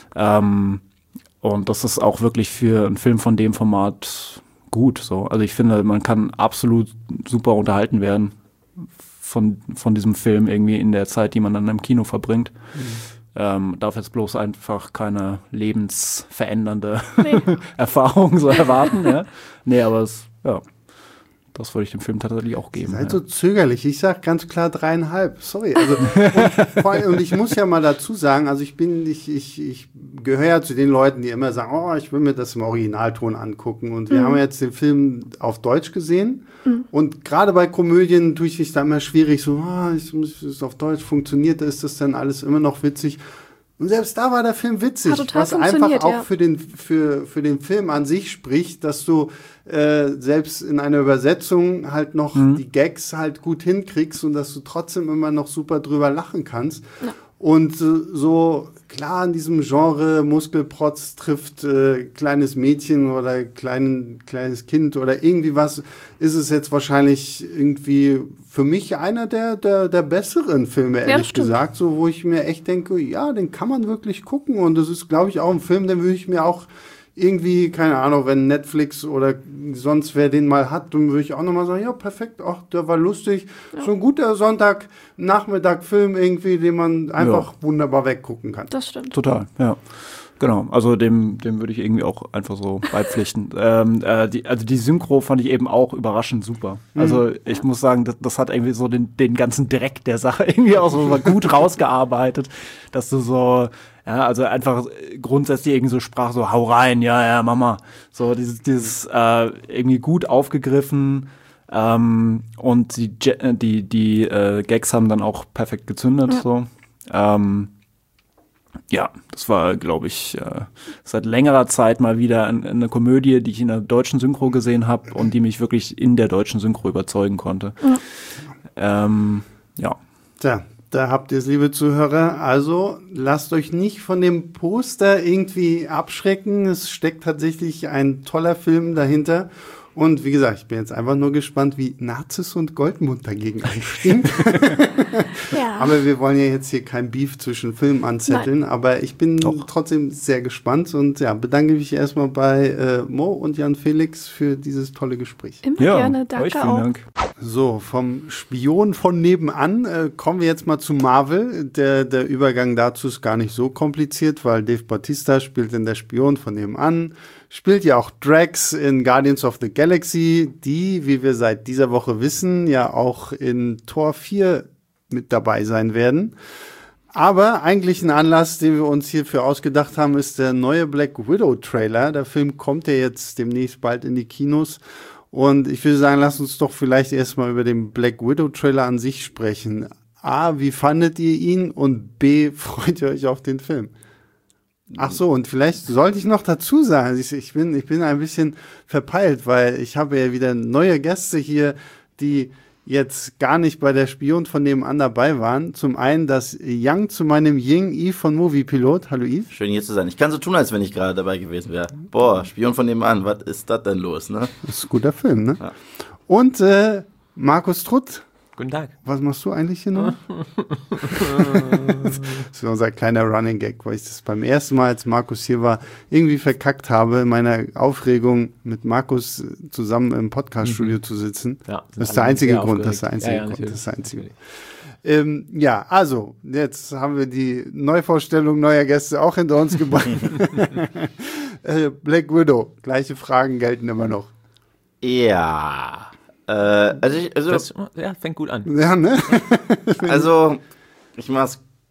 Und das ist auch wirklich für einen Film von dem Format gut. So. Also ich finde, man kann absolut super unterhalten werden von diesem Film irgendwie in der Zeit, die man dann im Kino verbringt. Darf jetzt bloß einfach keine lebensverändernde Erfahrung so erwarten. Ja? Nee, aber das würde ich dem Film tatsächlich auch geben. Seid so zögerlich. Ich sage ganz klar 3,5. Sorry. Also, und ich muss ja mal dazu sagen, also ich gehöre ja zu den Leuten, die immer sagen, oh, ich will mir das im Originalton angucken. Und wir haben jetzt den Film auf Deutsch gesehen. Und gerade bei Komödien tue ich mich da immer schwierig, so, ist auf Deutsch, funktioniert, ist das dann alles immer noch witzig? Und selbst da war der Film witzig, was einfach auch für den Film an sich spricht, dass du selbst in einer Übersetzung halt noch die Gags halt gut hinkriegst und dass du trotzdem immer noch super drüber lachen kannst. Ja. Und so klar in diesem Genre Muskelprotz trifft kleines Mädchen oder kleines Kind oder irgendwie was, ist es jetzt wahrscheinlich irgendwie für mich einer der besseren Filme, ehrlich gesagt, so wo ich mir echt denke, ja, den kann man wirklich gucken und das ist, glaube ich, auch ein Film, den würde ich mir auch irgendwie, keine Ahnung, wenn Netflix oder sonst wer den mal hat, dann würde ich auch nochmal sagen, ja, perfekt, ach, der war lustig. Ja. So ein guter Sonntagnachmittag-Film irgendwie, den man einfach wunderbar weggucken kann. Das stimmt. Total, ja. Genau, also dem würde ich irgendwie auch einfach so beipflichten. Die Synchro fand ich eben auch überraschend super. Also ich muss sagen, das hat irgendwie so den ganzen Dreck der Sache irgendwie auch so gut rausgearbeitet, dass du so, ja, also einfach grundsätzlich irgendwie so sprach, so hau rein, ja, Mama. So dieses irgendwie gut aufgegriffen und die Gags haben dann auch perfekt gezündet, so. Ja, das war, glaube ich, seit längerer Zeit mal wieder eine Komödie, die ich in der deutschen Synchro gesehen habe und die mich wirklich in der deutschen Synchro überzeugen konnte. Ja. Tja, da habt ihr es, liebe Zuhörer. Also lasst euch nicht von dem Poster irgendwie abschrecken. Es steckt tatsächlich ein toller Film dahinter. Und wie gesagt, ich bin jetzt einfach nur gespannt, wie Nazis und Goldmund dagegen einstehen. Ja. Aber wir wollen ja jetzt hier kein Beef zwischen Filmen anzetteln. Nein. Aber ich bin trotzdem sehr gespannt und ja, bedanke mich erstmal bei Mo und Jan Felix für dieses tolle Gespräch. Immer gerne, danke euch, vielen Dank. So, vom Spion von nebenan kommen wir jetzt mal zu Marvel. Der Übergang dazu ist gar nicht so kompliziert, weil Dave Bautista spielt in Der Spion von nebenan. Spielt ja auch Drax in Guardians of the Galaxy, die, wie wir seit dieser Woche wissen, ja auch in Tor 4 mit dabei sein werden. Aber eigentlich ein Anlass, den wir uns hierfür ausgedacht haben, ist der neue Black Widow Trailer. Der Film kommt ja jetzt demnächst bald in die Kinos. Und ich würde sagen, lasst uns doch vielleicht erstmal über den Black Widow Trailer an sich sprechen. A, wie fandet ihr ihn? Und B, freut ihr euch auf den Film? Ach so, und vielleicht sollte ich noch dazu sagen, ich bin ein bisschen verpeilt, weil ich habe ja wieder neue Gäste hier, die jetzt gar nicht bei der Spion von nebenan dabei waren. Zum einen das Yang zu meinem Ying, Yves von Moviepilot. Hallo Yves. Schön hier zu sein. Ich kann so tun, als wenn ich gerade dabei gewesen wäre. Boah, Spion von nebenan, was ist das denn los, ne? Das ist ein guter Film, ne? Ja. Und Markus Trutt. Guten Tag. Was machst du eigentlich hier noch? Das ist unser kleiner Running Gag, weil ich das beim ersten Mal, als Markus hier war, irgendwie verkackt habe, in meiner Aufregung mit Markus zusammen im Podcaststudio zu sitzen. Ja, das ist der einzige Grund. Das ist der einzige Grund. Das ist der einzige. Ja, also, jetzt haben wir die Neuvorstellung neuer Gäste auch hinter uns gebracht. Black Widow, gleiche Fragen gelten immer noch. Ja. Ja, fängt gut an. Ja, ne? Also, ich mach's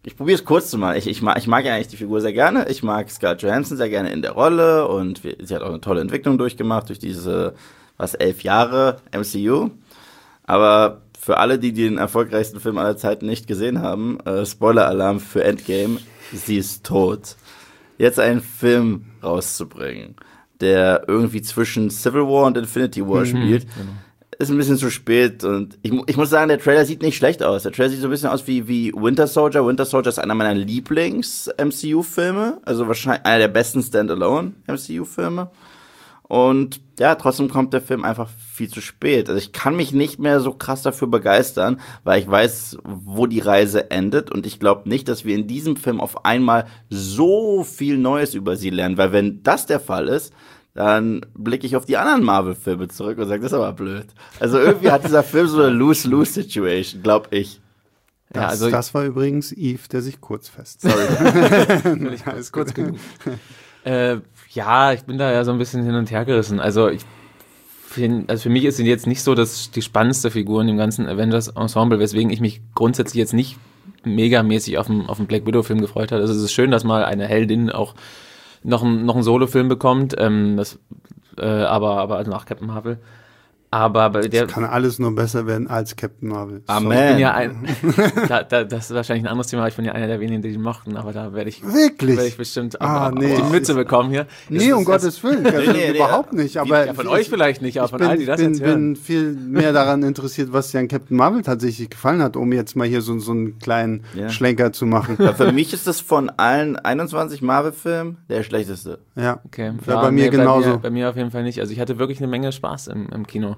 Ich probiere es kurz zu machen. Ich mag ja eigentlich die Figur sehr gerne. Ich mag Scarlett Johansson sehr gerne in der Rolle und sie hat auch eine tolle Entwicklung durchgemacht durch diese, 11 Jahre MCU. Aber für alle, die den erfolgreichsten Film aller Zeiten nicht gesehen haben, Spoiler-Alarm für Endgame, sie ist tot. Jetzt einen Film rauszubringen, der irgendwie zwischen Civil War und Infinity War spielt, ist ein bisschen zu spät. Und ich muss sagen, der Trailer sieht nicht schlecht aus. Der Trailer sieht so ein bisschen aus wie Winter Soldier. Winter Soldier ist einer meiner Lieblings-MCU-Filme. Also wahrscheinlich einer der besten Standalone-MCU-Filme. Und ja, trotzdem kommt der Film einfach viel zu spät. Also ich kann mich nicht mehr so krass dafür begeistern, weil ich weiß, wo die Reise endet. Und ich glaube nicht, dass wir in diesem Film auf einmal so viel Neues über sie lernen. Weil wenn das der Fall ist, dann blicke ich auf die anderen Marvel-Filme zurück und sage, das ist aber blöd. Also irgendwie hat dieser Film so eine Lose-Lose-Situation, glaube ich. Das war übrigens Yves, der sich kurz fest. Sorry. Ist kurz genug. Ja, ich bin da ja so ein bisschen hin und her gerissen. Also für mich ist sie jetzt nicht so die spannendste Figur in dem ganzen Avengers-Ensemble, weswegen ich mich grundsätzlich jetzt nicht megamäßig auf den Black Widow-Film gefreut habe. Also es ist schön, dass mal eine Heldin auch noch einen Solo-Film bekommt, aber also nach Captain Marvel. Aber bei der kann alles nur besser werden als Captain Marvel. Amen. Ich bin ja das ist wahrscheinlich ein anderes Thema, aber ich bin ja einer der wenigen, die mochten, aber da werde ich bestimmt die Mütze bekommen hier. Nee, um Gottes Willen, überhaupt nicht. Aber ja, von euch vielleicht nicht, aber von all die das jetzt hören. Ich bin viel mehr daran interessiert, was dir an Captain Marvel tatsächlich gefallen hat, um jetzt mal hier so einen kleinen Schlenker zu machen. Ja, für mich ist das von allen 21 Marvel-Filmen der schlechteste. Ja, okay. Ja, bei mir genauso. Bei mir auf jeden Fall nicht. Also ich hatte wirklich eine Menge Spaß im Kino.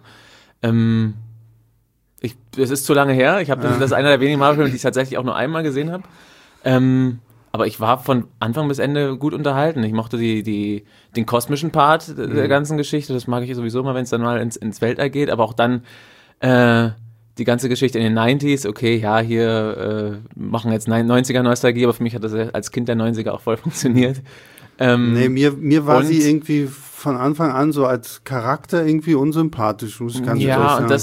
Es ist zu lange her. Das ist einer der wenigen Marvel-Filme, die ich tatsächlich auch nur einmal gesehen habe. Aber ich war von Anfang bis Ende gut unterhalten. Ich mochte den kosmischen Part der ganzen Geschichte. Das mag ich sowieso mal, wenn es dann mal ins Weltall geht. Aber auch dann die ganze Geschichte in den 90s. Okay, ja, hier machen jetzt 90er-Nostalgie, aber für mich hat das als Kind der 90er auch voll funktioniert. Nee, mir war sie irgendwie von Anfang an so als Charakter irgendwie unsympathisch. Ja, und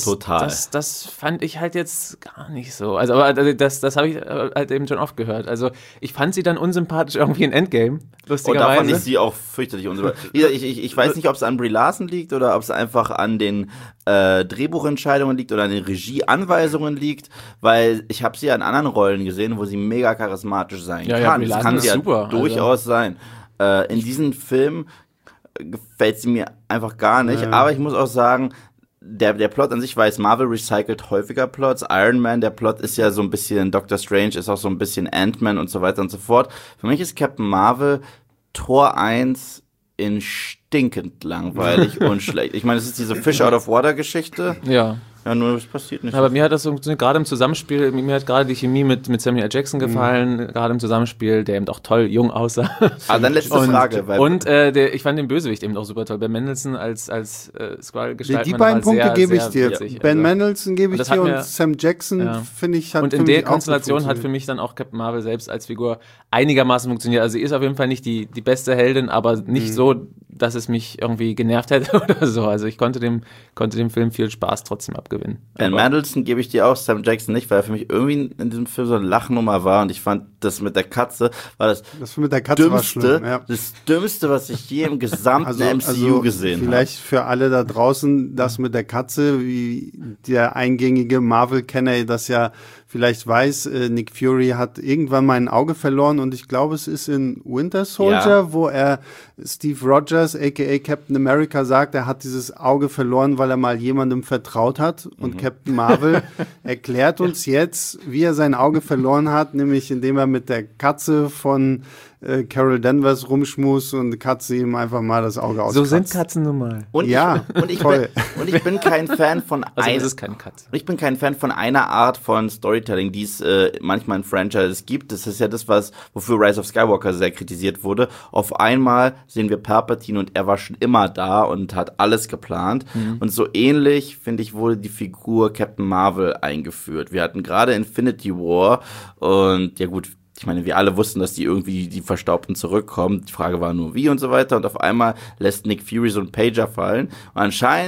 das fand ich halt jetzt gar nicht so. Also, aber das habe ich halt eben schon oft gehört. Also, ich fand sie dann unsympathisch irgendwie in Endgame, lustigerweise. Und da fand ich sie auch fürchterlich unsympathisch. Ich weiß nicht, ob es an Brie Larson liegt oder ob es einfach an den Drehbuchentscheidungen liegt oder an den Regieanweisungen liegt, weil ich habe sie ja in anderen Rollen gesehen, wo sie mega charismatisch sein kann. Das kann sie ja super, durchaus sein. In diesem Film gefällt sie mir einfach gar nicht. Aber ich muss auch sagen, der Plot an sich weiß, Marvel recycelt häufiger Plots. Iron Man, der Plot ist ja so ein bisschen, Doctor Strange ist auch so ein bisschen Ant-Man und so weiter und so fort. Für mich ist Captain Marvel Tor 1 in stinkend langweilig und schlecht. Ich meine, es ist diese Fish-out-of-water-Geschichte. Ja. Ja, nur das passiert nicht. Aber mir hat das so, gerade im Zusammenspiel, mir hat gerade die Chemie mit Samuel L. Jackson gefallen, gerade im Zusammenspiel, der eben auch toll jung aussah. Dann letzte Frage. Ich fand den Bösewicht eben auch super toll. Ben Mendelsohn als Skrull gestaltet. Die beiden Punkte gebe ich dir. Witzig. Ben Mendelsohn gebe ich dir und Sam Jackson finde ich hat. Und in der Konstellation hat für mich dann auch Captain Marvel selbst als Figur einigermaßen funktioniert. Also sie ist auf jeden Fall nicht die beste Heldin, aber nicht so, dass es mich irgendwie genervt hätte oder so. Also ich konnte dem Film viel Spaß trotzdem abgewinnen. Ben Mendelsohn gebe ich dir auch, Sam Jackson nicht, weil er für mich irgendwie in diesem Film so eine Lachnummer war und ich fand, das mit der Katze war das mit der Katze Dümmste, war das Dümmste, was ich je im gesamten MCU gesehen habe. Vielleicht für alle da draußen, das mit der Katze, wie der eingängige Marvel-Kenner das ja vielleicht weiß, Nick Fury hat irgendwann mal ein Auge verloren und ich glaube, es ist in Winter Soldier, wo er Steve Rogers, aka Captain America, sagt, er hat dieses Auge verloren, weil er mal jemandem vertraut hat und Captain Marvel erklärt uns jetzt, wie er sein Auge verloren hat, nämlich indem er mit der Katze von Carol Danvers rumschmus und die Katze ihm einfach mal das Auge auskratzt. So sind Katzen nun mal. Ich bin kein Fan von ist es keine Katze. Ich bin kein Fan von einer Art von Storytelling, die es manchmal in Franchises gibt. Das ist ja das, wofür Rise of Skywalker sehr kritisiert wurde. Auf einmal sehen wir Palpatine und er war schon immer da und hat alles geplant. Und so ähnlich, finde ich, wurde die Figur Captain Marvel eingeführt. Wir hatten gerade Infinity War und ja gut, ich meine, wir alle wussten, dass die Verstaubten zurückkommen. Die Frage war nur wie und so weiter. Und auf einmal lässt Nick Fury so einen Pager fallen. Und anscheinend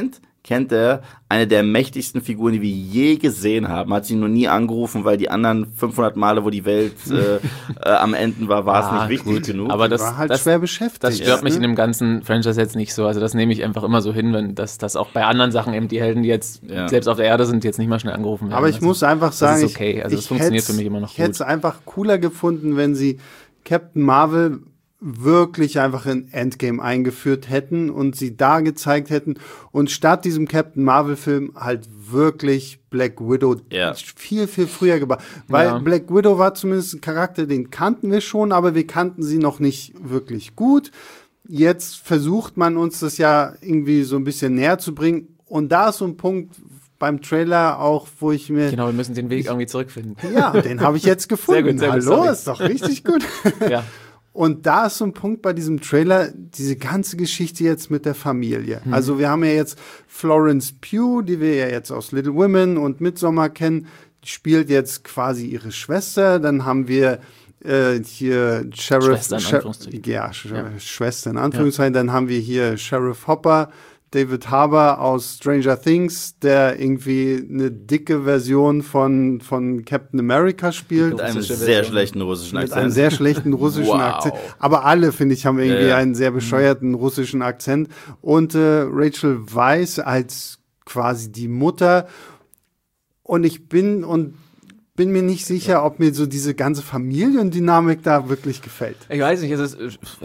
kennt er eine der mächtigsten Figuren, die wir je gesehen haben. Hat sie noch nie angerufen, weil die anderen 500 Male, wo die Welt am Enden war, war es nicht wichtig genug. Aber das war halt schwer beschäftigt. Das stört mich in dem ganzen Franchise jetzt nicht so. Also das nehme ich einfach immer so hin, wenn das auch bei anderen Sachen eben die Helden, die jetzt selbst auf der Erde sind, jetzt nicht mal schnell angerufen werden. Aber ich muss einfach sagen, das ist okay. Also es funktioniert für mich immer noch gut. Ich hätte es einfach cooler gefunden, wenn sie Captain Marvel wirklich einfach in Endgame eingeführt hätten und sie da gezeigt hätten und statt diesem Captain Marvel Film halt wirklich Black Widow viel, viel früher gebracht. Weil Black Widow war zumindest ein Charakter, den kannten wir schon, aber wir kannten sie noch nicht wirklich gut. Jetzt versucht man uns das ja irgendwie so ein bisschen näher zu bringen und da ist so ein Punkt beim Trailer auch, wo ich mir... Genau, wir müssen den Weg irgendwie zurückfinden. Ja, den habe ich jetzt gefunden. Sehr gut, Hallo, ist doch richtig gut. Ja. Und da ist so ein Punkt bei diesem Trailer, diese ganze Geschichte jetzt mit der Familie. Also wir haben ja jetzt Florence Pugh, die wir ja jetzt aus Little Women und Midsommar kennen, die spielt jetzt quasi ihre Schwester. Dann haben wir hier Sheriff... Schwester in Anführungszeichen. Dann haben wir hier Sheriff Hopper, David Harbour aus Stranger Things, der irgendwie eine dicke Version von Captain America spielt. Mit einem sehr schlechten russischen Akzent. Mit einem sehr schlechten russischen Akzent. Aber alle, finde ich, haben irgendwie einen sehr bescheuerten russischen Akzent. Und Rachel Weisz als quasi die Mutter. Und ich bin mir nicht sicher, ob mir so diese ganze Familiendynamik da wirklich gefällt. Ich weiß nicht, es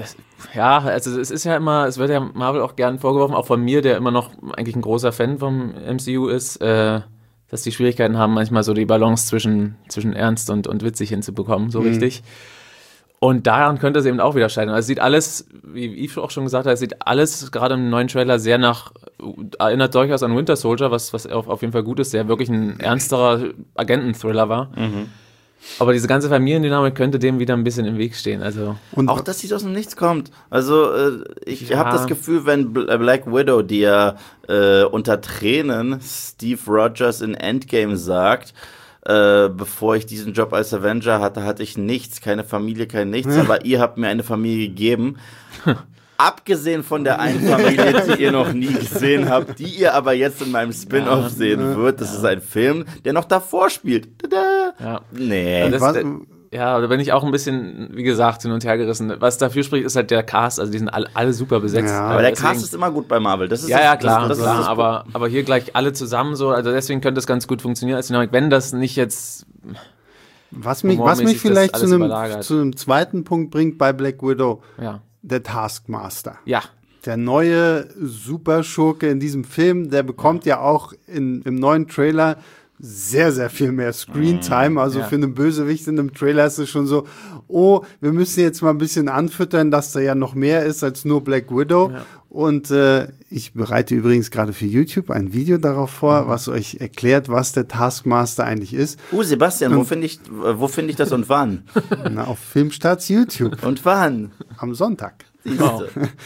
ist ja immer, es wird ja Marvel auch gern vorgeworfen, auch von mir, der immer noch eigentlich ein großer Fan vom MCU ist, dass die Schwierigkeiten haben, manchmal so die Balance zwischen ernst und witzig hinzubekommen, so richtig. Und daran könnte es eben auch wieder scheitern. Also es sieht alles, wie Yves auch schon gesagt hat, es sieht alles gerade im neuen Trailer sehr erinnert durchaus an Winter Soldier, was auf jeden Fall gut ist, der wirklich ein ernsterer Agenten-Thriller war. Aber diese ganze Familiendynamik könnte dem wieder ein bisschen im Weg stehen. Also und auch, dass sie aus dem Nichts kommt. Also ich habe das Gefühl, wenn Black Widow dir unter Tränen Steve Rogers in Endgame sagt, bevor ich diesen Job als Avenger hatte ich nichts, keine Familie, kein nichts, aber ihr habt mir eine Familie gegeben. Abgesehen von der einen Familie, die ihr noch nie gesehen habt, die ihr aber jetzt in meinem Spin-off sehen wird. Das ist ein Film, der noch davor spielt. Tada! Ja. Nee. Da bin ich auch ein bisschen, wie gesagt, hin und her gerissen. Was dafür spricht, ist halt der Cast. Also die sind alle super besetzt. Ja, aber der Cast ist immer gut bei Marvel. Das ist klar. Aber hier gleich alle zusammen so. Also deswegen könnte es ganz gut funktionieren als Dynamik. Wenn das nicht jetzt... Was mich vielleicht zu einem zweiten Punkt bringt bei Black Widow, der Taskmaster. Ja. Der neue Superschurke in diesem Film, der bekommt ja auch im neuen Trailer sehr, sehr viel mehr Screentime. Also für einen Bösewicht in einem Trailer ist es schon so, wir müssen jetzt mal ein bisschen anfüttern, dass da ja noch mehr ist als nur Black Widow. Ja. Und ich bereite übrigens gerade für YouTube ein Video darauf vor, was euch erklärt, was der Taskmaster eigentlich ist. Sebastian, wo finde ich das und wann? Na, auf Filmstarts YouTube. Und wann? Am Sonntag. Wow.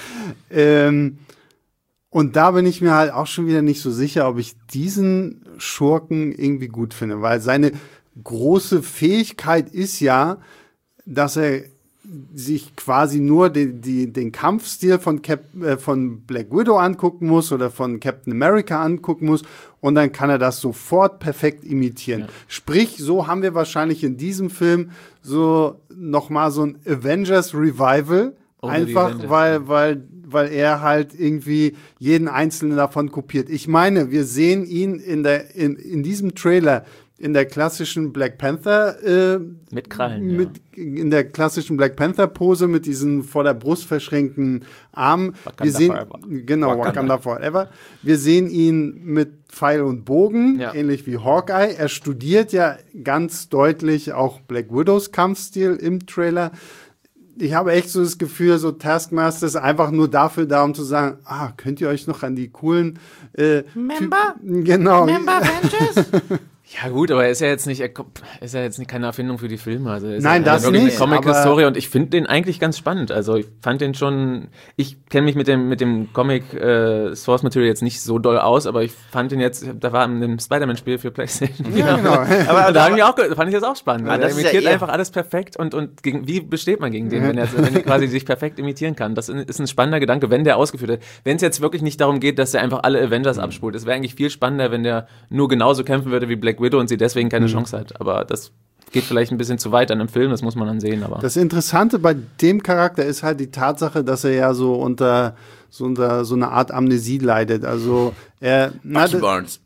Und da bin ich mir halt auch schon wieder nicht so sicher, ob ich diesen Schurken irgendwie gut finde, weil seine große Fähigkeit ist ja, dass er sich quasi nur den Kampfstil von Black Widow angucken muss oder von Captain America angucken muss und dann kann er das sofort perfekt imitieren. Ja. Sprich, so haben wir wahrscheinlich in diesem Film so nochmal so ein Avengers Revival, einfach weil er halt irgendwie jeden einzelnen davon kopiert. Ich meine, wir sehen ihn in diesem Trailer in der klassischen Black Panther mit Krallen, in der klassischen Black Panther Pose mit diesen vor der Brust verschränkten Armen. Wakanda Forever. Wir sehen ihn mit Pfeil und Bogen, ähnlich wie Hawkeye. Er studiert ja ganz deutlich auch Black Widows Kampfstil im Trailer. Ich habe echt so das Gefühl, so Taskmaster ist einfach nur dafür da, um zu sagen, könnt ihr euch noch an die coolen Member? Genau. Member Avengers? Ja gut, aber er ist ja jetzt nicht keine Erfindung für die Filme. Also Nein, das wirklich nicht, eine Comic-Historie und ich finde den eigentlich ganz spannend. Also ich fand den schon, ich kenne mich mit dem Comic Source Material jetzt nicht so doll aus, aber ich fand den jetzt, da war in dem Spider-Man-Spiel für PlayStation. Ja, genau. aber da fand ich das auch spannend. Ja, Er das ist imitiert ja einfach alles perfekt und wie besteht man gegen den, wenn er quasi sich perfekt imitieren kann? Das ist ein spannender Gedanke, wenn der ausgeführt wird. Wenn es jetzt wirklich nicht darum geht, dass er einfach alle Avengers abspult. Es wäre eigentlich viel spannender, wenn der nur genauso kämpfen würde wie Black Widow und sie deswegen keine Chance hat. Aber das geht vielleicht ein bisschen zu weit an einem Film, das muss man dann sehen. Aber Das Interessante bei dem Charakter ist halt die Tatsache, dass er ja so unter so eine Art Amnesie leidet. Also Barnes.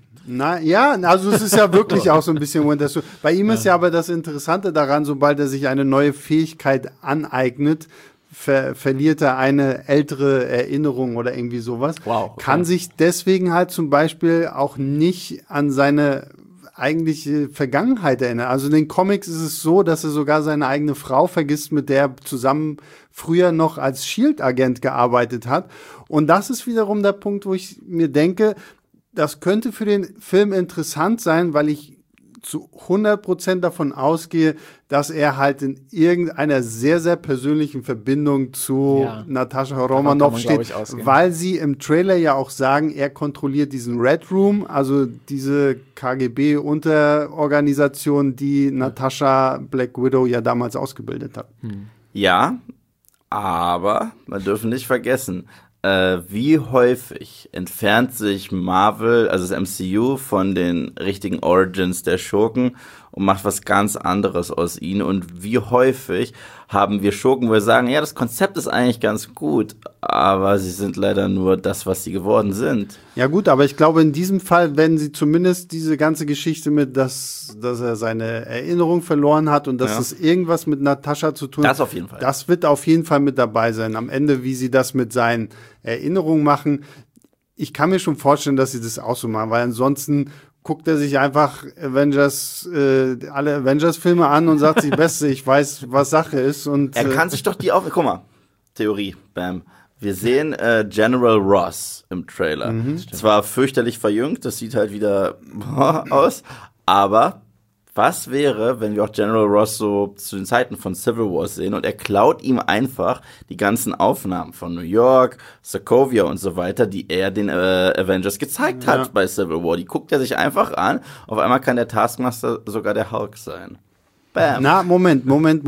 Also es ist ja wirklich auch so ein bisschen Winter Soldier. Bei ihm ist ja aber das Interessante daran, sobald er sich eine neue Fähigkeit aneignet, verliert er eine ältere Erinnerung oder irgendwie sowas. Wow, okay. Kann sich deswegen halt zum Beispiel auch nicht an seine eigentliche Vergangenheit erinnern. Also in den Comics ist es so, dass er sogar seine eigene Frau vergisst, mit der er zusammen früher noch als SHIELD-Agent gearbeitet hat. Und das ist wiederum der Punkt, wo ich mir denke, das könnte für den Film interessant sein, weil ich zu 100% davon ausgehe, dass er halt in irgendeiner sehr, sehr persönlichen Verbindung zu Natascha Romanoff steht, weil sie im Trailer ja auch sagen, er kontrolliert diesen Red Room, also diese KGB-Unterorganisation, die Natascha Black Widow ja damals ausgebildet hat. Ja, aber man dürfen nicht vergessen, wie häufig entfernt sich Marvel, also das MCU, von den richtigen Origins der Schurken und macht was ganz anderes aus ihnen. Und wie häufig haben wir Schurken, wo wir sagen, ja, das Konzept ist eigentlich ganz gut, aber sie sind leider nur das, was sie geworden sind. Ja gut, aber ich glaube, in diesem Fall werden sie zumindest diese ganze Geschichte mit, dass er seine Erinnerung verloren hat und dass es irgendwas mit Natascha zu tun hat. Das auf jeden Fall. Das wird auf jeden Fall mit dabei sein. Am Ende, wie sie das mit seinen Erinnerungen machen, ich kann mir schon vorstellen, dass sie das auch so machen, weil ansonsten guckt er sich einfach alle Avengers-Filme an und sagt sich, Beste, ich weiß, was Sache ist. Und er kann sich doch guck mal, Theorie, bam. Wir sehen General Ross im Trailer. Zwar fürchterlich verjüngt, das sieht halt wieder aus, aber was wäre, wenn wir auch General Ross so zu den Zeiten von Civil War sehen und er klaut ihm einfach die ganzen Aufnahmen von New York, Sokovia und so weiter, die er den Avengers gezeigt hat bei Civil War. Die guckt er sich einfach an. Auf einmal kann der Taskmaster sogar der Hulk sein. Bam. Na, Moment.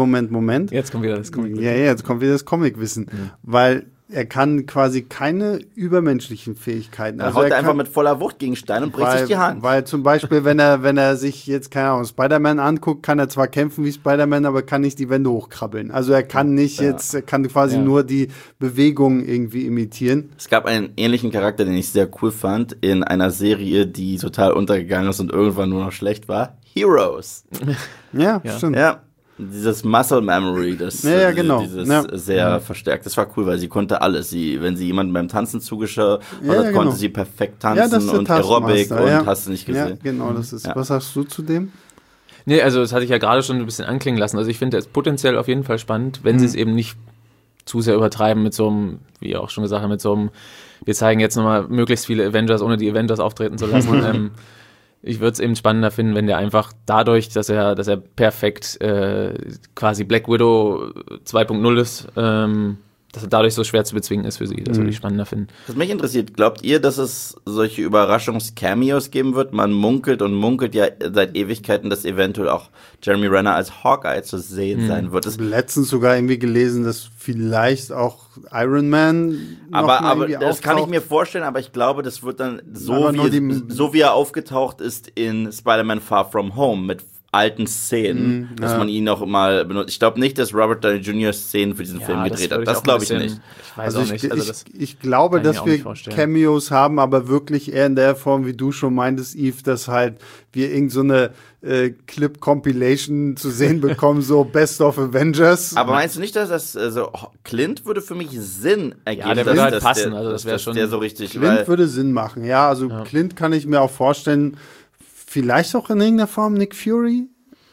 jetzt kommt wieder das Comic. Ja, jetzt kommt wieder das Comicwissen. Weil er kann quasi keine übermenschlichen Fähigkeiten. Dann haut er einfach mit voller Wucht gegen Stein und bricht sich die Hand. Weil zum Beispiel, wenn er sich jetzt, keine Ahnung, Spider-Man anguckt, kann er zwar kämpfen wie Spider-Man, aber kann nicht die Wände hochkrabbeln. Also er kann nicht er kann quasi nur die Bewegungen irgendwie imitieren. Es gab einen ähnlichen Charakter, den ich sehr cool fand, in einer Serie, die total untergegangen ist und irgendwann nur noch schlecht war. Heroes. Ja, stimmt. Ja. Dieses Muscle Memory, genau. sehr verstärkt. Das war cool, weil sie konnte alles. Wenn sie jemanden beim Tanzen zugeschaut hat, konnte sie perfekt tanzen und Aerobic und hast du nicht gesehen. Ja, genau, das ist. Was sagst du zu dem? Nee, also das hatte ich ja gerade schon ein bisschen anklingen lassen. Also ich finde es potenziell auf jeden Fall spannend, wenn sie es eben nicht zu sehr übertreiben mit so einem, wie ihr auch schon gesagt habt, mit so einem, wir zeigen jetzt nochmal möglichst viele Avengers, ohne die Avengers auftreten zu lassen. Ich würde es eben spannender finden, wenn der einfach dadurch, dass er perfekt quasi Black Widow 2.0 ist, dass er dadurch so schwer zu bezwingen ist für sie. Das würde ich spannender finden. Was mich interessiert, glaubt ihr, dass es solche Überraschungs-Cameos geben wird? Man munkelt und munkelt ja seit Ewigkeiten, dass eventuell auch Jeremy Renner als Hawkeye zu sehen sein wird. Ich habe letztens sogar irgendwie gelesen, dass vielleicht auch Iron Man aber das kann ich mir vorstellen, aber ich glaube, das wird dann so wie er aufgetaucht ist in Spider-Man Far From Home mit alten Szenen, dass man ihn noch mal benutzt. Ich glaube nicht, dass Robert Downey Jr. Szenen für diesen Film gedreht hat. Das glaube ich nicht. Ich weiß auch nicht. Also ich glaube, dass wir Cameos haben, aber wirklich eher in der Form, wie du schon meintest, Yves, dass halt wir irgend so eine Clip-Compilation zu sehen bekommen, so Best of Avengers. Aber meinst du nicht, dass das, Clint würde für mich Sinn ergeben? Ja, der würde halt passen, also das wäre schon. Der so richtig. Clint würde Sinn machen, ja, also Clint kann ich mir auch vorstellen, vielleicht auch in irgendeiner Form Nick Fury.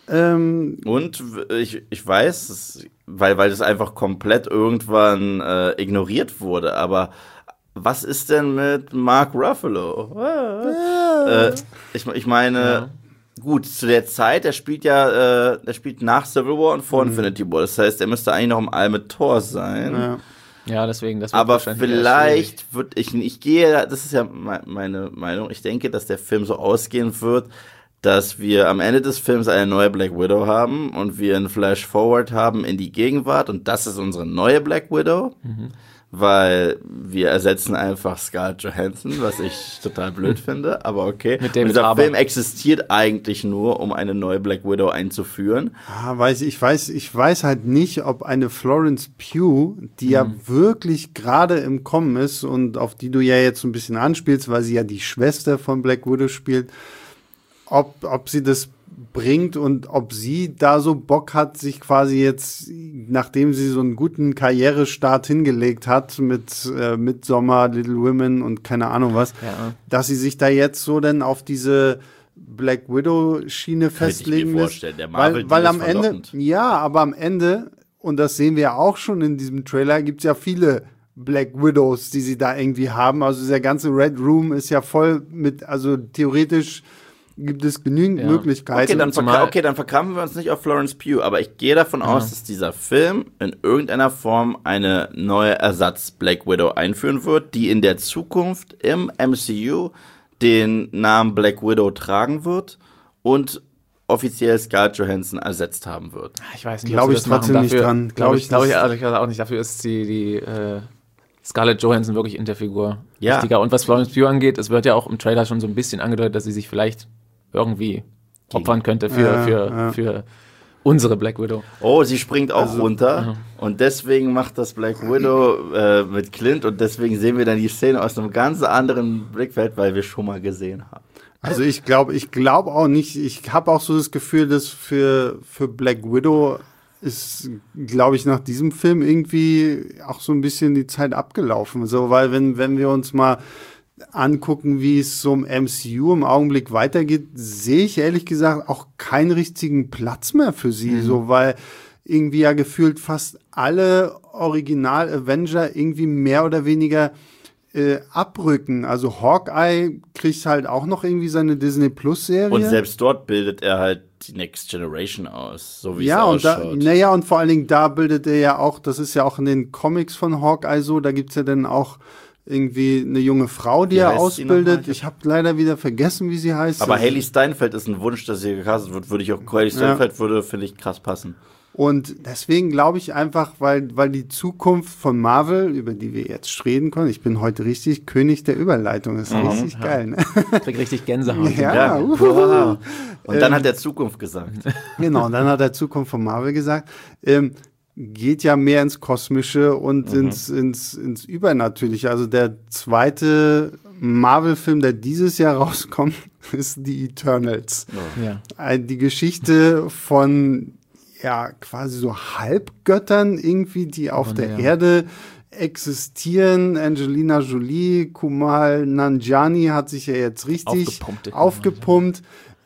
Und ich weiß, weil das einfach komplett irgendwann ignoriert wurde, aber was ist denn mit Mark Ruffalo? Ich meine, gut, zu der Zeit, der spielt nach Civil War und vor Infinity War. Das heißt, er müsste eigentlich noch im All mit Thor sein. Ja. Ja, deswegen, das wird Aber wahrscheinlich vielleicht ich gehe, das ist ja meine Meinung, ich denke, dass der Film so ausgehen wird, dass wir am Ende des Films eine neue Black Widow haben und wir einen Flash-Forward haben in die Gegenwart und das ist unsere neue Black Widow, weil wir ersetzen einfach Scarlett Johansson, was ich total blöd finde, aber okay. Mit dem und dieser Aber. Film existiert eigentlich nur, um eine neue Black Widow einzuführen. Ich weiß halt nicht, ob eine Florence Pugh, die ja wirklich gerade im Kommen ist und auf die du ja jetzt so ein bisschen anspielst, weil sie ja die Schwester von Black Widow spielt, ob sie das bringt und ob sie da so Bock hat, sich quasi jetzt, nachdem sie so einen guten Karrierestart hingelegt hat mit Midsommar, Little Women und keine Ahnung was, dass sie sich da jetzt so dann auf diese Black Widow-Schiene festlegen mir lässt. vorstellen. Der Marvel-Deal Weil ist am Ende, verlockend. ja, aber am Ende, und das sehen wir ja auch schon in diesem Trailer, gibt es ja viele Black Widows, die sie da irgendwie haben. Also dieser ganze Red Room ist ja voll mit, also theoretisch gibt es genügend Möglichkeiten. Okay, dann verkrampfen wir uns nicht auf Florence Pugh, aber ich gehe davon aus, dass dieser Film in irgendeiner Form eine neue Ersatz-Black Widow einführen wird, die in der Zukunft im MCU den Namen Black Widow tragen wird und offiziell Scarlett Johansson ersetzt haben wird. Ich weiß nicht, Glaube ob ich sie das trotzdem machen. nicht Dafür, dran. Glaube ich ehrlich gesagt auch nicht. Dafür ist die Scarlett Johansson wirklich in der Figur wichtiger. Und was Florence Pugh angeht, es wird ja auch im Trailer schon so ein bisschen angedeutet, dass sie sich vielleicht irgendwie opfern könnte für unsere Black Widow. Oh, sie springt auch runter und deswegen macht das Black Widow mit Clint und deswegen sehen wir dann die Szene aus einem ganz anderen Blickfeld, weil wir schon mal gesehen haben. Also ich glaube auch nicht, ich habe auch so das Gefühl, dass für Black Widow ist, glaube ich, nach diesem Film irgendwie auch so ein bisschen die Zeit abgelaufen. So, weil wenn wir uns mal angucken, wie es so im MCU im Augenblick weitergeht, sehe ich ehrlich gesagt auch keinen richtigen Platz mehr für sie, so, weil irgendwie ja gefühlt fast alle Original-Avenger irgendwie mehr oder weniger abrücken. Also Hawkeye kriegt halt auch noch irgendwie seine Disney-Plus-Serie. Und selbst dort bildet er halt die Next Generation aus, so wie es ausschaut. Und vor allen Dingen da bildet er ja auch, das ist ja auch in den Comics von Hawkeye so, da gibt's ja dann auch irgendwie eine junge Frau, die er ausbildet. Ich habe leider wieder vergessen, wie sie heißt. Aber Hailee Steinfeld ist ein Wunsch, dass sie gecastet wird. Hailee Steinfeld würde, finde ich, krass passen. Und deswegen glaube ich einfach, weil die Zukunft von Marvel, über die wir jetzt reden können, ich bin heute richtig König der Überleitung, das ist richtig geil. Ne? Ich krieg richtig Gänsehaut. Wow. Und dann hat er Zukunft gesagt. Genau, und dann hat er Zukunft von Marvel gesagt. Geht ja mehr ins Kosmische und ins Übernatürliche. Also der zweite Marvel-Film, der dieses Jahr rauskommt, ist die Eternals. Ja. Die Geschichte von quasi so Halbgöttern irgendwie, die auf der Erde existieren. Angelina Jolie, Kumail Nanjiani hat sich ja jetzt richtig aufgepumpt.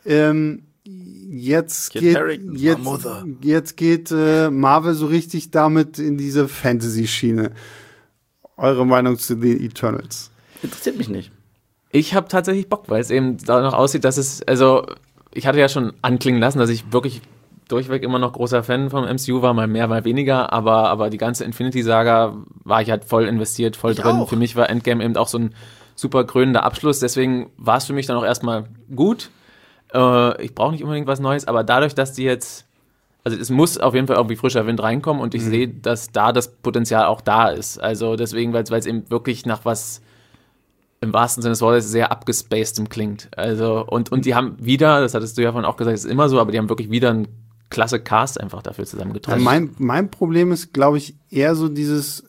Jetzt geht Marvel so richtig damit in diese Fantasy-Schiene. Eure Meinung zu den Eternals? Interessiert mich nicht. Ich habe tatsächlich Bock, weil es eben danach aussieht, dass es, also ich hatte ja schon anklingen lassen, dass ich wirklich durchweg immer noch großer Fan vom MCU war, mal mehr, mal weniger, aber die ganze Infinity-Saga war ich halt voll investiert, voll drin. Auch. Für mich war Endgame eben auch so ein super krönender Abschluss, deswegen war es für mich dann auch erstmal gut. Ich brauche nicht unbedingt was Neues, aber dadurch, dass die jetzt, also es muss auf jeden Fall irgendwie frischer Wind reinkommen und ich sehe, dass da das Potenzial auch da ist. Also deswegen, weil es eben wirklich nach was im wahrsten Sinne des Wortes sehr abgespacedem klingt. Also und die haben wieder, das hattest du ja vorhin auch gesagt, ist immer so, aber die haben wirklich wieder einen klasse Cast einfach dafür zusammengetroffen. Ja, mein Problem ist, glaube ich, eher so dieses,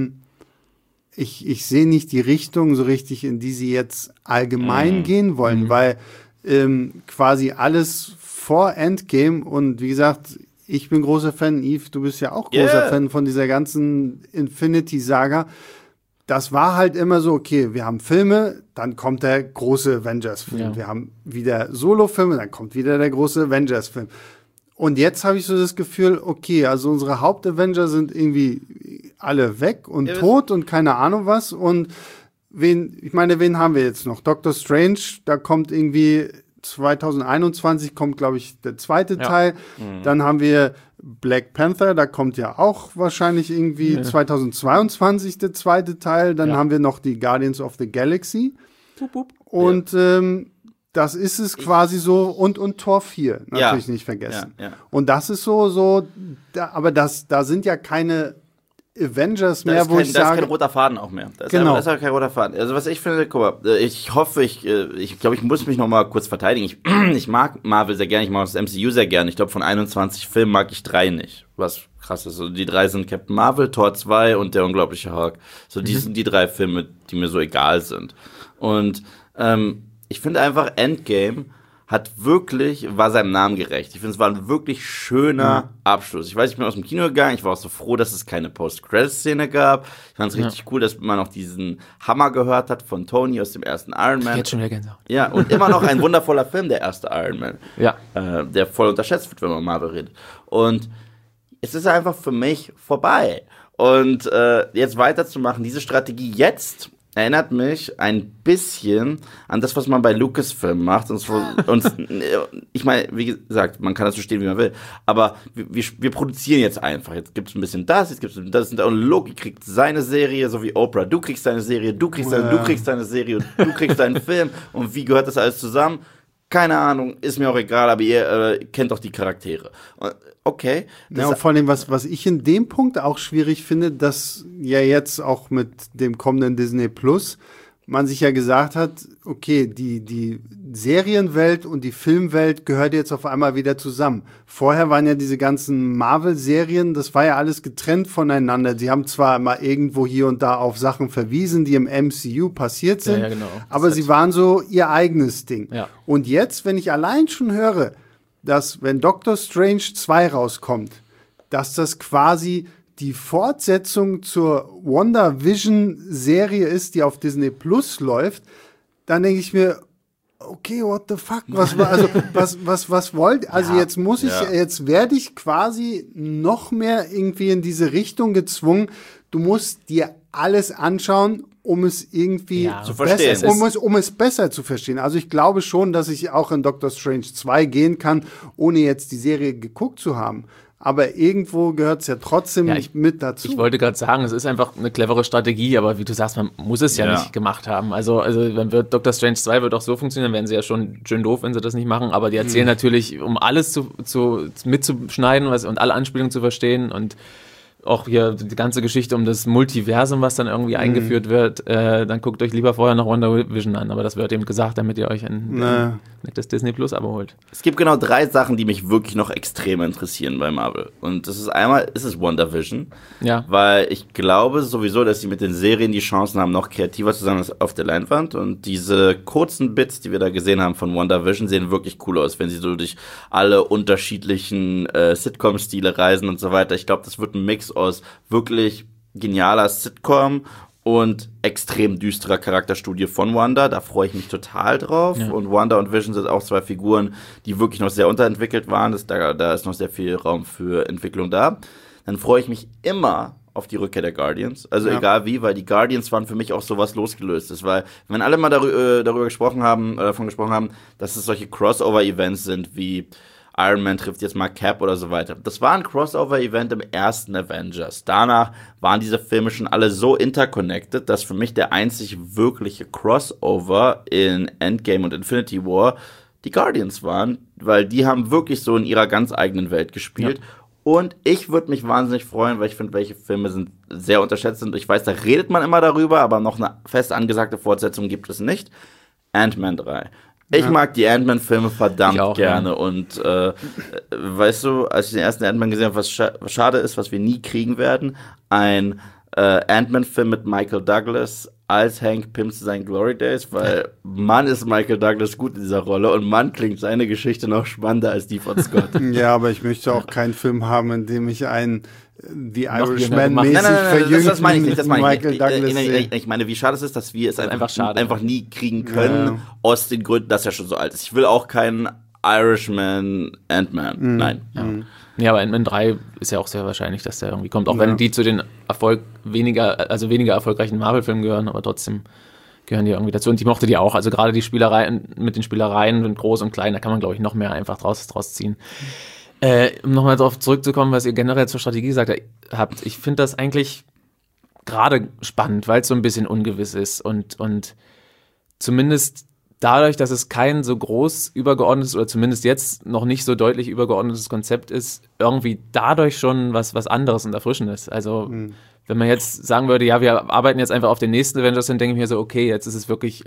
ich sehe nicht die Richtung so richtig, in die sie jetzt allgemein gehen wollen, weil quasi alles vor Endgame und wie gesagt, ich bin großer Fan, Yves, du bist ja auch großer Fan von dieser ganzen Infinity-Saga. Das war halt immer so, okay, wir haben Filme, dann kommt der große Avengers-Film. Ja. Wir haben wieder Solo-Filme, dann kommt wieder der große Avengers-Film. Und jetzt habe ich so das Gefühl, okay, also unsere Haupt-Avenger sind irgendwie alle weg und tot und keine Ahnung was. Und wen haben wir jetzt noch? Doctor Strange, da kommt irgendwie 2021 kommt, glaube ich, der zweite Teil. Dann haben wir Black Panther, da kommt ja auch wahrscheinlich irgendwie 2022 der zweite Teil. Dann haben wir noch die Guardians of the Galaxy. Und das ist es quasi so. Und Tor 4, natürlich nicht vergessen. Ja. Und das ist aber da sind ja keine Avengers mehr, da ist kein roter Faden auch mehr. Das ist kein roter Faden. Also was ich finde, guck mal, ich hoffe, ich glaube, ich muss mich noch mal kurz verteidigen. Ich mag Marvel sehr gerne, ich mag das MCU sehr gerne. Ich glaube, von 21 Filmen mag ich 3 nicht. Was krass ist. Also die 3 sind Captain Marvel, Thor 2 und der unglaubliche Hulk. So, die sind die 3 Filme, die mir so egal sind. Und ich finde einfach, Endgame war seinem Namen gerecht. Ich finde, es war ein wirklich schöner Abschluss. Ich weiß, ich bin aus dem Kino gegangen, ich war auch so froh, dass es keine Post-Credit-Szene gab. Ich fand es richtig cool, dass man noch diesen Hammer gehört hat von Tony aus dem ersten Iron Man. Jetzt schon wieder Gänsehaut. Ja, und immer noch ein wundervoller Film, der erste Iron Man. Ja. Der voll unterschätzt wird, wenn man Marvel redet. Und es ist einfach für mich vorbei. Und jetzt weiterzumachen, diese Strategie jetzt erinnert mich ein bisschen an das, was man bei Lucasfilm macht. Und ich meine, wie gesagt, man kann das so stehen, wie man will, aber wir produzieren jetzt einfach. Jetzt gibt es ein bisschen das, jetzt gibt es das. Und Loki kriegt seine Serie, so wie Oprah. Du kriegst deine Serie, du kriegst deine Serie und du kriegst deinen Film. Und wie gehört das alles zusammen? Keine Ahnung, ist mir auch egal, aber ihr kennt doch die Charaktere. Okay. Ja, und vor allem, was ich in dem Punkt auch schwierig finde, dass ja jetzt auch mit dem kommenden Disney Plus man sich ja gesagt hat, okay, die Serienwelt und die Filmwelt gehört jetzt auf einmal wieder zusammen. Vorher waren ja diese ganzen Marvel-Serien, das war ja alles getrennt voneinander. Sie haben zwar mal irgendwo hier und da auf Sachen verwiesen, die im MCU passiert sind, ja, genau. aber sie waren so ihr eigenes Ding. Ja. Und jetzt, wenn ich allein schon höre, dass wenn Doctor Strange 2 rauskommt, dass das quasi die Fortsetzung zur WandaVision-Serie ist, die auf Disney Plus läuft, dann denke ich mir, okay, what the fuck? Was wollt? Also jetzt werde ich quasi noch mehr irgendwie in diese Richtung gezwungen. Du musst dir alles anschauen, um es irgendwie zu verstehen. Um es besser zu verstehen. Also ich glaube schon, dass ich auch in Doctor Strange 2 gehen kann, ohne jetzt die Serie geguckt zu haben. Aber irgendwo gehört es ja trotzdem mit dazu. Ich wollte gerade sagen, es ist einfach eine clevere Strategie, aber wie du sagst, man muss es ja nicht gemacht haben. Also wenn wir Doctor Strange 2 wird auch so funktionieren, werden sie ja schon schön doof, wenn sie das nicht machen, aber die erzählen natürlich, um alles mitzuschneiden und alle Anspielungen zu verstehen und auch hier die ganze Geschichte um das Multiversum, was dann irgendwie eingeführt wird, dann guckt euch lieber vorher noch WandaVision an. Aber das wird eben gesagt, damit ihr euch das Disney Plus Abo holt. Es gibt genau 3 Sachen, die mich wirklich noch extrem interessieren bei Marvel. Und das ist einmal, ist es WandaVision. Ja. Weil ich glaube sowieso, dass sie mit den Serien die Chancen haben, noch kreativer zu sein als auf der Leinwand. Und diese kurzen Bits, die wir da gesehen haben von WandaVision, sehen wirklich cool aus, wenn sie so durch alle unterschiedlichen Sitcom-Stile reisen und so weiter. Ich glaube, das wird ein Mix aus wirklich genialer Sitcom und extrem düsterer Charakterstudie von Wanda. Da freue ich mich total drauf. Ja. Und Wanda und Vision sind auch 2 Figuren, die wirklich noch sehr unterentwickelt waren. Da ist noch sehr viel Raum für Entwicklung da. Dann freue ich mich immer auf die Rückkehr der Guardians. Also egal wie, weil die Guardians waren für mich auch sowas Losgelöstes. Weil, wenn alle mal davon gesprochen haben, dass es solche Crossover-Events sind wie Iron Man trifft jetzt mal Cap oder so weiter. Das war ein Crossover-Event im ersten Avengers. Danach waren diese Filme schon alle so interconnected, dass für mich der einzig wirkliche Crossover in Endgame und Infinity War die Guardians waren, weil die haben wirklich so in ihrer ganz eigenen Welt gespielt. Ja. Und ich würde mich wahnsinnig freuen, weil ich finde, welche Filme sind sehr unterschätzt sind. Ich weiß, da redet man immer darüber, aber noch eine fest angesagte Fortsetzung gibt es nicht. Ant-Man 3. Ich mag die Ant-Man-Filme verdammt gerne. Und weißt du, als ich den ersten Ant-Man gesehen habe, was schade ist, was wir nie kriegen werden, ein Ant-Man-Film mit Michael Douglas als Hank Pym zu seinen Glory Days, weil Mann ist Michael Douglas gut in dieser Rolle und Mann klingt seine Geschichte noch spannender als die von Scott. Ja, aber ich möchte auch keinen Film haben, in dem ich einen The Irishman-mäßig verjüngten das meine ich nicht, Michael Douglas sehe. Ich meine, wie schade es ist, dass wir es einfach nie kriegen können, aus den Gründen, dass er schon so alt ist. Ich will auch keinen Irishman Ant-Man. Nein. Ja, aber Ant-Man 3 ist ja auch sehr wahrscheinlich, dass der irgendwie kommt. Auch wenn die zu den weniger erfolgreichen Marvel-Filmen gehören, aber trotzdem gehören die irgendwie dazu. Und ich mochte die auch. Also gerade die Spielereien mit den Spielereien und groß und klein, da kann man, glaube ich, noch mehr einfach draus ziehen. Um nochmal darauf zurückzukommen, was ihr generell zur Strategie gesagt habt. Ich finde das eigentlich gerade spannend, weil es so ein bisschen ungewiss ist und zumindest dadurch, dass es kein so groß übergeordnetes oder zumindest jetzt noch nicht so deutlich übergeordnetes Konzept ist, irgendwie dadurch schon was anderes und Erfrischendes. Also wenn man jetzt sagen würde, ja, wir arbeiten jetzt einfach auf den nächsten Avengers, dann denke ich mir so, okay, jetzt ist wirklich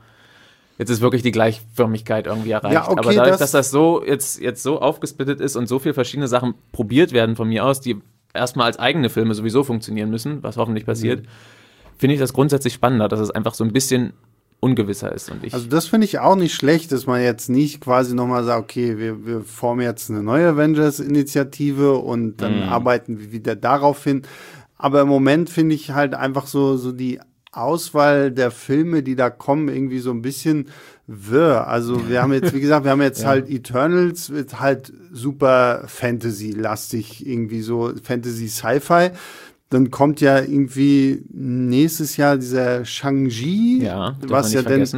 die Gleichförmigkeit irgendwie erreicht. Ja, okay, aber dadurch, dass das so jetzt so aufgesplittet ist und so viele verschiedene Sachen probiert werden von mir aus, die erstmal als eigene Filme sowieso funktionieren müssen, was hoffentlich passiert, finde ich das grundsätzlich spannender, dass es einfach so ein bisschen ungewisser ist. Also das finde ich auch nicht schlecht, dass man jetzt nicht quasi nochmal sagt, okay, wir formen jetzt eine neue Avengers-Initiative und dann arbeiten wir wieder darauf hin. Aber im Moment finde ich halt einfach so die Auswahl der Filme, die da kommen, irgendwie so ein bisschen wirr. Also wir haben jetzt, wie gesagt, halt Eternals, wird halt super Fantasy-lastig, irgendwie so Fantasy-Sci-Fi. Dann kommt ja irgendwie nächstes Jahr dieser Shang-Chi, was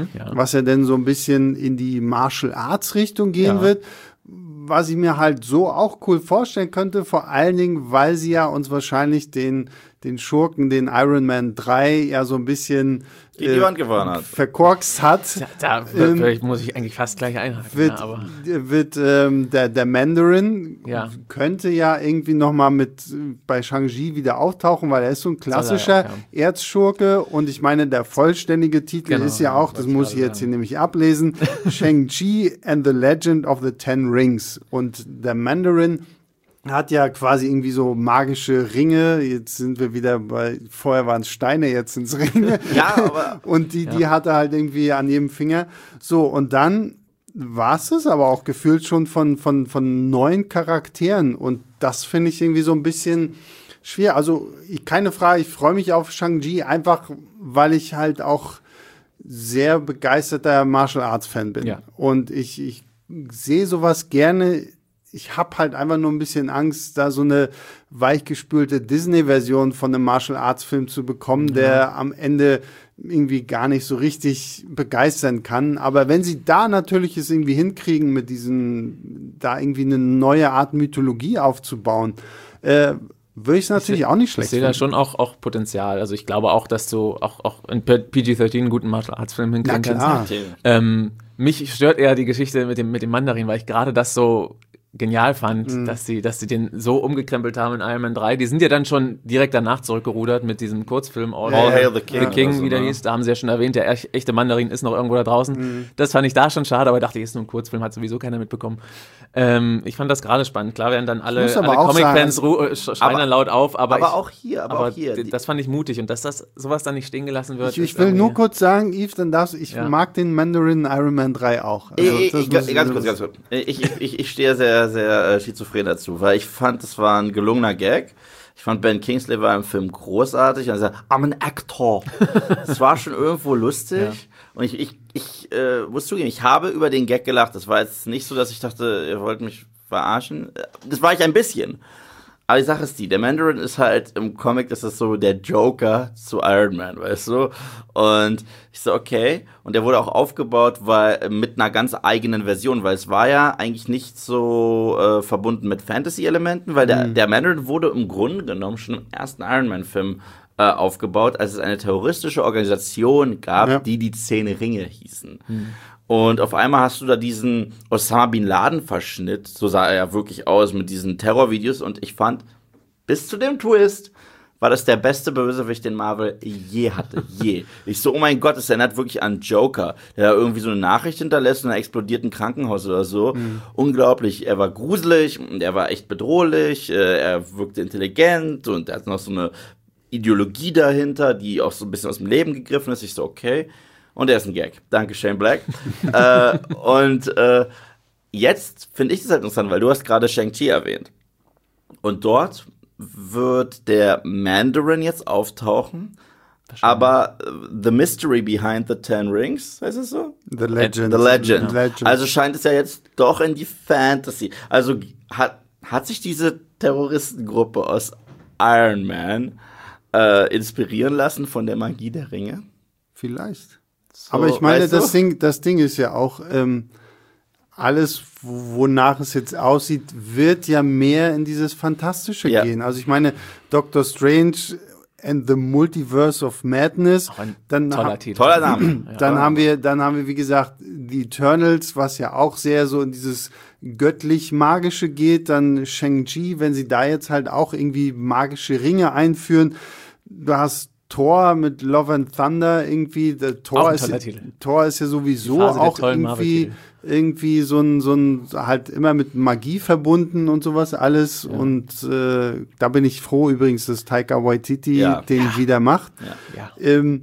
ja denn so ein bisschen in die Martial Arts Richtung gehen wird. Was ich mir halt so auch cool vorstellen könnte, vor allen Dingen, weil sie ja uns wahrscheinlich den Schurken, den Iron Man 3 ja so ein bisschen gegen die Wand gefahren hat. Verkorkst hat. Da muss ich eigentlich fast gleich einhaken. Wird der Mandarin könnte ja irgendwie nochmal bei Shang-Chi wieder auftauchen, weil er ist so ein klassischer Erzschurke und ich meine, der vollständige Titel ist ja auch, das muss ich jetzt hier nämlich ablesen, Shang-Chi and the Legend of the Ten Rings und der Mandarin hat ja quasi irgendwie so magische Ringe. Jetzt sind wir wieder vorher waren es Steine, jetzt sind es Ringe. Ja, aber. Und die hat er halt irgendwie an jedem Finger. So, und dann war es aber auch gefühlt schon von neuen Charakteren. Und das finde ich irgendwie so ein bisschen schwer. Also, keine Frage, ich freue mich auf Shang-Chi, einfach weil ich halt auch sehr begeisterter Martial Arts Fan bin. Ja. Und ich sehe sowas gerne. Ich habe halt einfach nur ein bisschen Angst, da so eine weichgespülte Disney-Version von einem Martial-Arts-Film zu bekommen, der am Ende irgendwie gar nicht so richtig begeistern kann. Aber wenn sie da natürlich es irgendwie hinkriegen, mit da irgendwie eine neue Art Mythologie aufzubauen, würde ich es natürlich auch nicht schlecht finden. Ich sehe da schon auch Potenzial. Also ich glaube auch, dass du auch in PG-13 einen guten Martial-Arts-Film hinkriegen kannst. Mich stört eher die Geschichte mit dem Mandarin, weil ich gerade das so genial fand, dass sie den so umgekrempelt haben in Iron Man 3. Die sind ja dann schon direkt danach zurückgerudert mit diesem Kurzfilm All Hail the King, wie der hieß. Da haben sie ja schon erwähnt, der echte Mandarin ist noch irgendwo da draußen. Das fand ich da schon schade, aber dachte, ist nur ein Kurzfilm, hat sowieso keiner mitbekommen. Ich fand das gerade spannend. Klar werden dann alle Comic-Fans schreien dann laut auf, aber auch hier. Das fand ich mutig und dass sowas dann nicht stehen gelassen wird. Ich will nur kurz sagen, Yves, ich mag den Mandarin Iron Man 3 auch. Also, ganz kurz. Ich stehe sehr schizophren dazu, weil ich fand, das war ein gelungener Gag. Ich fand, Ben Kingsley war im Film großartig. Und er sagt, I'm an actor. Das war schon irgendwo lustig. Ja. Und ich muss zugeben, ich habe über den Gag gelacht. Das war jetzt nicht so, dass ich dachte, ihr wollt mich verarschen. Das war ich ein bisschen. Aber die Sache ist der Mandarin ist halt im Comic, das ist so der Joker zu Iron Man, weißt du? Und ich so, okay. Und der wurde auch aufgebaut, mit einer ganz eigenen Version, weil es war ja eigentlich nicht so verbunden mit Fantasy-Elementen, weil der Mandarin wurde im Grunde genommen schon im ersten Iron Man-Film aufgebaut, als es eine terroristische Organisation gab, die 10 Ringe hießen. Und auf einmal hast du da diesen Osama Bin Laden-Verschnitt, so sah er ja wirklich aus mit diesen Terrorvideos. Und ich fand, bis zu dem Twist, war das der beste Bösewicht, den Marvel je hatte. Je. Ich so, oh mein Gott, es erinnert wirklich an Joker, der da irgendwie so eine Nachricht hinterlässt und er explodiert ein Krankenhaus oder so. Unglaublich. Er war gruselig und er war echt bedrohlich. Er wirkte intelligent und er hat noch so eine Ideologie dahinter, die auch so ein bisschen aus dem Leben gegriffen ist. Ich so, okay. Und er ist ein Gag. Danke, Shane Black. Jetzt finde ich das halt interessant, weil du hast gerade Shang-Chi erwähnt. Und dort wird der Mandarin jetzt auftauchen. Aber The Mystery Behind the Ten Rings, heißt es so? The Legend. The Legend. Also scheint es ja jetzt doch in die Fantasy. Also hat sich diese Terroristengruppe aus Iron Man inspirieren lassen von der Magie der Ringe? Vielleicht. So, aber ich meine, weißt du? das Ding ist ja auch, alles, wonach es jetzt aussieht, wird ja mehr in dieses Fantastische gehen. Also ich meine, Doctor Strange and the Multiverse of Madness. Auch ein Dann toller Titel. Toller Name. Dann haben wir, wie gesagt, die Eternals, was ja auch sehr so in dieses göttlich-magische geht. Dann Shang-Chi, wenn sie da jetzt halt auch irgendwie magische Ringe einführen. Du hast Thor mit Love and Thunder irgendwie. Auch ein toller Titel. Thor ist ja sowieso Die Phase der auch tollen irgendwie so ein halt immer mit Magie verbunden und sowas alles. Ja. Und da bin ich froh übrigens, dass Taika Waititi den wieder macht. Ja.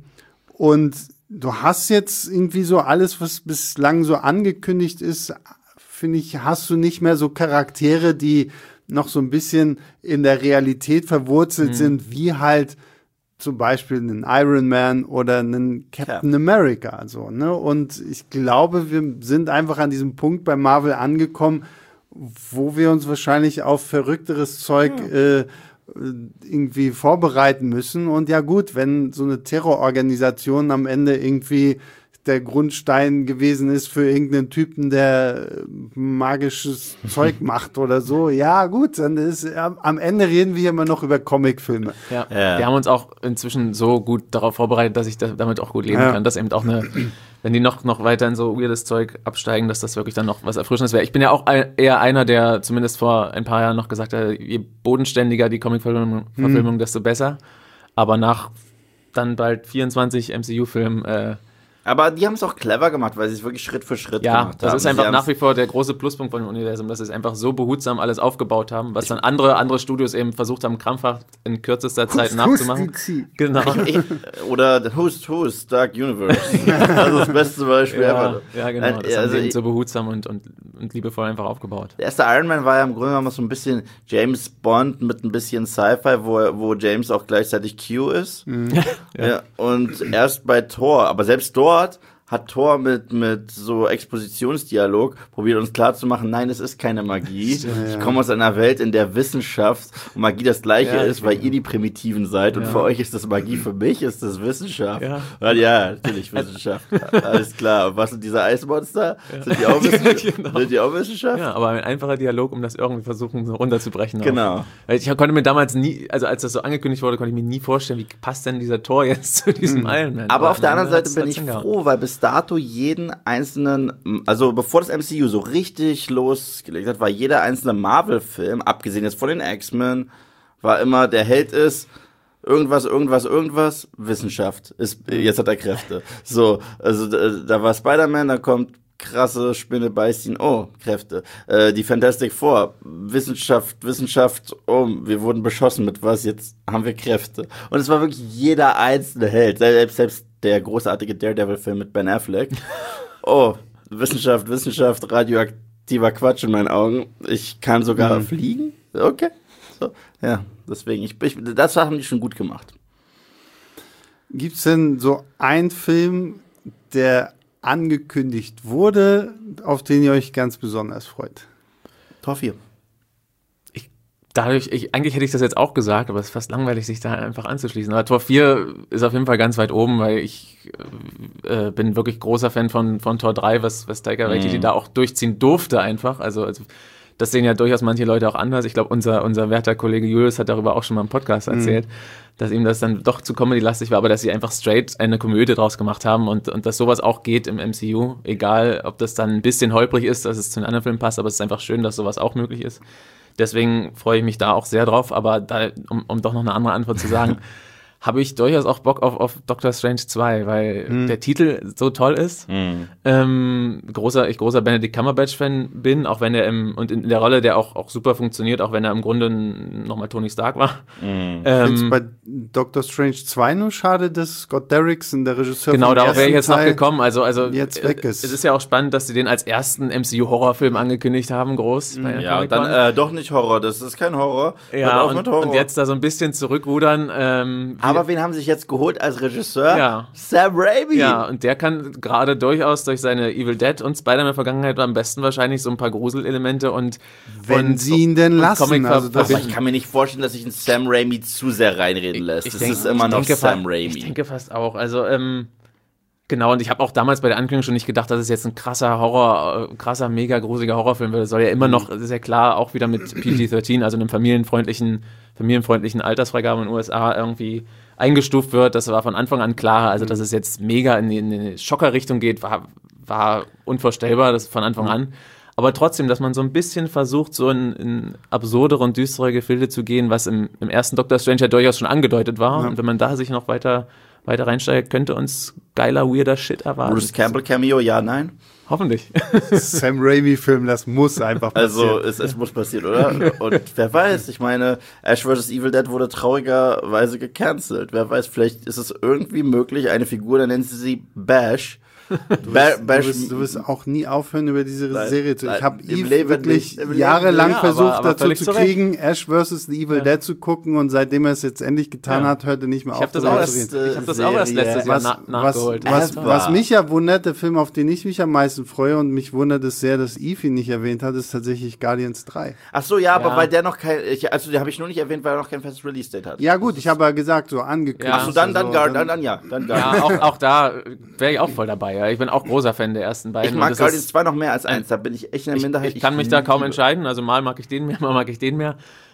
Und du hast jetzt irgendwie so alles, was bislang so angekündigt ist, finde ich, hast du nicht mehr so Charaktere, die noch so ein bisschen in der Realität verwurzelt sind, wie halt zum Beispiel einen Iron Man oder einen Captain America. So, ne? Und ich glaube, wir sind einfach an diesem Punkt bei Marvel angekommen, wo wir uns wahrscheinlich auf verrückteres Zeug irgendwie vorbereiten müssen. Und ja gut, wenn so eine Terrororganisation am Ende irgendwie der Grundstein gewesen ist für irgendeinen Typen, der magisches Zeug macht oder so. Ja, gut, dann ist am Ende reden wir immer noch über Comicfilme. Ja. Wir haben uns auch inzwischen so gut darauf vorbereitet, dass ich damit auch gut leben kann, dass eben auch wenn die noch weiter in so weirdes Zeug absteigen, dass das wirklich dann noch was Erfrischendes wäre. Ich bin ja auch eher einer, der zumindest vor ein paar Jahren noch gesagt hat, je bodenständiger die Comic-Verfilmung, desto besser. Aber nach dann bald 24 MCU-Filmen Aber die haben es auch clever gemacht, weil sie es wirklich Schritt für Schritt gemacht haben. Ja, das ist einfach nach wie vor der große Pluspunkt von dem Universum, dass sie es einfach so behutsam alles aufgebaut haben, was dann andere Studios eben versucht haben, krampfhaft in kürzester Zeit nachzumachen. Genau. Oder Who's Dark Universe. Also das beste Beispiel ever. Ja, genau. Das haben sie eben so behutsam und liebevoll einfach aufgebaut. Der erste Iron Man war ja im Grunde genommen so ein bisschen James Bond mit ein bisschen Sci-Fi, wo James auch gleichzeitig Q ist. Ja, und erst bei Thor, aber selbst dort hat Thor mit so Expositionsdialog probiert uns klarzumachen, nein, es ist keine Magie. Ich komme aus einer Welt, in der Wissenschaft und Magie das Gleiche ist, weil ihr die Primitiven seid und für euch ist das Magie, für mich ist das Wissenschaft. Ja, natürlich Wissenschaft. Alles klar. Und was sind diese Eismonster? Sind die auch Wissenschaft? Genau. Sind die auch Wissenschaft? Ja, aber ein einfacher Dialog, um das irgendwie versuchen so runterzubrechen. Genau. Ich konnte mir damals nie, also als das so angekündigt wurde, konnte ich mir nie vorstellen, wie passt denn dieser Thor jetzt zu diesem Iron Man? Aber auf der anderen Seite bin ich froh, weil bis dato jeden einzelnen, also bevor das MCU so richtig losgelegt hat, war jeder einzelne Marvel-Film, abgesehen jetzt von den X-Men, war immer, der Held ist irgendwas, Wissenschaft. Jetzt hat er Kräfte. So, also da war Spider-Man, da kommt krasse Spinne beißt ihn, oh, Kräfte. Die Fantastic Four, Wissenschaft, oh, wir wurden beschossen mit was, jetzt haben wir Kräfte. Und es war wirklich jeder einzelne Held, selbst der großartige Daredevil-Film mit Ben Affleck. Oh, Wissenschaft, radioaktiver Quatsch in meinen Augen. Ich kann sogar fliegen. Okay. So, ja, deswegen, das haben die schon gut gemacht. Gibt's denn so einen Film, der angekündigt wurde, auf den ihr euch ganz besonders freut? Tor 4. Eigentlich hätte ich das jetzt auch gesagt, aber es ist fast langweilig, sich da einfach anzuschließen. Aber Tor 4 ist auf jeden Fall ganz weit oben, weil ich bin wirklich großer Fan von Tor 3, was Taika Waititi da auch durchziehen durfte einfach. Also das sehen ja durchaus manche Leute auch anders. Ich glaube, unser werter Kollege Julius hat darüber auch schon mal im Podcast erzählt, dass ihm das dann doch zu Comedy-lastig war, aber dass sie einfach straight eine Komödie draus gemacht haben und dass sowas auch geht im MCU. Egal, ob das dann ein bisschen holprig ist, dass es zu den anderen Filmen passt, aber es ist einfach schön, dass sowas auch möglich ist. Deswegen freue ich mich da auch sehr drauf, aber da, um doch noch eine andere Antwort zu sagen, habe ich durchaus auch Bock auf Doctor Strange 2, weil der Titel so toll ist. Ich großer Benedict Cumberbatch-Fan bin, auch wenn er und in der Rolle, der auch super funktioniert, auch wenn er im Grunde nochmal Tony Stark war. Jetzt bei Doctor Strange 2 nur schade, dass Scott Derrickson, der Regisseur genau, von darauf wäre ich jetzt noch gekommen. Also jetzt weg ist. Es ist ja auch spannend, dass sie den als ersten MCU-Horrorfilm angekündigt haben, groß. Ja, und dann doch nicht Horror, das ist kein Horror. Ja, und jetzt da so ein bisschen zurückrudern. Aber wen haben sie sich jetzt geholt als Regisseur? Ja. Sam Raimi. Ja, und der kann gerade durchaus durch seine Evil Dead und Spider-Man-Vergangenheit am besten wahrscheinlich so ein paar Gruselelemente wenn sie ihn denn lassen. Aber ich kann mir nicht vorstellen, dass sich ein Sam Raimi zu sehr reinreden lässt. Das ist immer noch Sam Raimi. Ich denke fast auch. Also, Genau, und ich habe auch damals bei der Ankündigung schon nicht gedacht, dass es jetzt ein krasser, mega gruseliger Horrorfilm wird. Das soll ja immer noch, das ist ja klar, auch wieder mit PG-13, also einem familienfreundlichen Altersfreigabe in den USA irgendwie eingestuft wird. Das war von Anfang an klar. Also, dass es jetzt mega in eine Schocker-Richtung geht, war unvorstellbar, das von Anfang an. Aber trotzdem, dass man so ein bisschen versucht, so in absurdere und düstere Gefilde zu gehen, was im ersten Doctor Strange ja durchaus schon angedeutet war. Ja. Und wenn man da sich noch weiter reinsteigt, könnte uns geiler, weirder Shit erwarten. Bruce Campbell Cameo, ja, nein? Hoffentlich. Sam Raimi-Film, das muss einfach passieren. Also, es muss passieren, oder? Und wer weiß, ich meine, Ash vs. Evil Dead wurde traurigerweise gecancelt. Wer weiß, vielleicht ist es irgendwie möglich, eine Figur, dann nennen sie Bash. Du wirst auch nie aufhören, über diese Serie zu. Ich habe Eve wirklich jahrelang versucht, dazu zu kriegen, Ash vs. The Evil Dead zu gucken, und seitdem er es jetzt endlich getan hat, hörte nicht mehr auf. Ich habe das auch erst letztes Jahr nachgeholt. Was mich ja wundert, der Film, auf den ich mich am meisten freue, und mich wundert es sehr, dass Eve ihn nicht erwähnt hat, ist tatsächlich Guardians 3. Ach so, ja, aber weil der noch kein, also den habe ich nur nicht erwähnt, weil er noch kein festes Release-Date hat. Ja gut, ich habe ja gesagt, so angekündigt. Ach so, dann ja. Ja, auch da wäre ich auch voll dabei. Ja. Ich bin auch großer Fan der ersten beiden. Ich mag Guardians 2 noch mehr als 1, da bin ich echt in der Minderheit. Ich kann mich da kaum entscheiden, also mal mag ich den mehr, mal mag ich den mehr.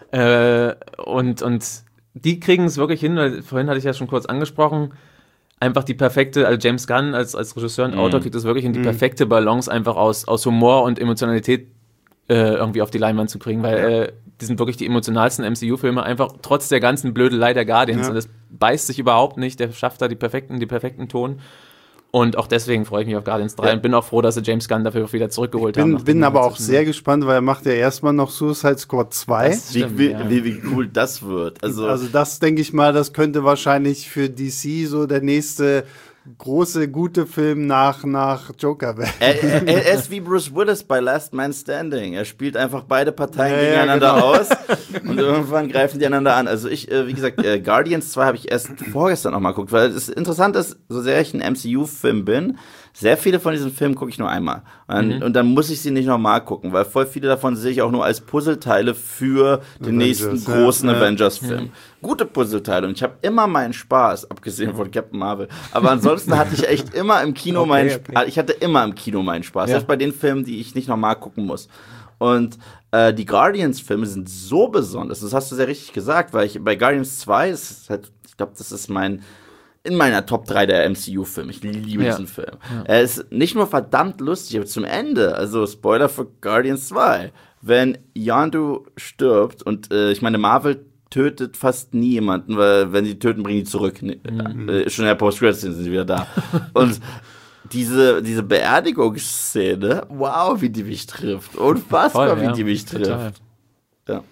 Und die kriegen es wirklich hin, weil vorhin hatte ich ja schon kurz angesprochen, einfach die perfekte, also James Gunn als Regisseur und Autor kriegt es wirklich in die perfekte Balance einfach aus Humor und Emotionalität irgendwie auf die Leinwand zu kriegen, weil die sind wirklich die emotionalsten MCU-Filme, einfach trotz der ganzen Blödelei der Guardians, und das beißt sich überhaupt nicht, der schafft da die perfekten Ton. Und auch deswegen freue ich mich auf Guardians 3 und bin auch froh, dass sie James Gunn dafür wieder zurückgeholt haben. Ich bin aber auch sehr gespannt, weil er macht ja erstmal noch Suicide Squad 2. Wie cool das wird. Also das denke ich mal, das könnte wahrscheinlich für DC so der nächste große, gute Film nach Joker werden. Er ist wie Bruce Willis bei Last Man Standing. Er spielt einfach beide Parteien gegeneinander aus und irgendwann greifen die einander an. Also wie gesagt, Guardians 2 habe ich erst vorgestern noch mal geguckt, weil es interessant ist, so sehr ich ein MCU-Film bin, sehr viele von diesen Filmen gucke ich nur einmal. Und dann muss ich sie nicht nochmal gucken, weil voll viele davon sehe ich auch nur als Puzzleteile für den nächsten großen Avengers-Film. Gute Puzzleteile. Und ich habe immer meinen Spaß, abgesehen von Captain Marvel. Aber ansonsten hatte ich echt immer im Kino meinen Spaß. Ich hatte immer im Kino meinen Spaß. Selbst bei den Filmen, die ich nicht nochmal gucken muss. Und die Guardians-Filme sind so besonders. Das hast du sehr richtig gesagt, weil bei Guardians 2, ich glaube, das ist in meiner Top 3 der MCU-Filme. Ich liebe diesen Film. Er ist nicht nur verdammt lustig, aber zum Ende, also Spoiler für Guardians 2, wenn Yondu stirbt, und ich meine, Marvel tötet fast nie jemanden, weil wenn sie töten, bringen die zurück. Schon in der Post-Credits sind sie wieder da. Und diese Beerdigungsszene, wow, wie die mich trifft. Unfassbar, wie die mich trifft. Ja.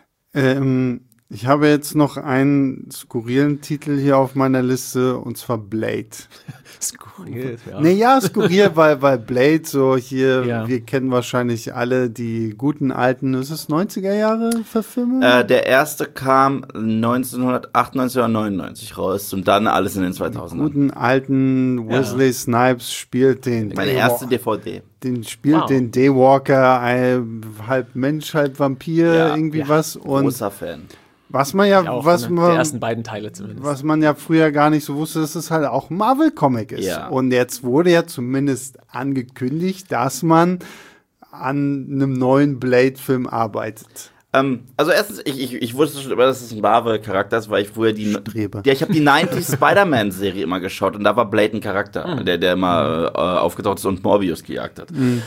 Ich habe jetzt noch einen skurrilen Titel hier auf meiner Liste, und zwar Blade. Skurril, ja. Naja, skurril, weil Blade so hier, wir kennen wahrscheinlich alle die guten alten, ist es 90er-Jahre-Verfilmung? Der erste kam 1998 oder 99 raus und dann alles in den 2000ern. Guten alten Wesley Snipes spielt den... Meine erste DVD. Den Daywalker, halb Mensch, halb Vampir, irgendwie was. Und großer Fan. Was man ja, die ersten beiden Teile zumindest. Was man ja früher gar nicht so wusste, dass es halt auch ein Marvel-Comic ist. Ja. Und jetzt wurde ja zumindest angekündigt, dass man an einem neuen Blade-Film arbeitet. Also erstens, ich wusste schon immer, dass es ein Marvel-Charakter ist, weil ich früher ich habe die 90s Spider-Man-Serie immer geschaut, und da war Blade ein Charakter, der immer aufgetaucht ist und Morbius gejagt hat.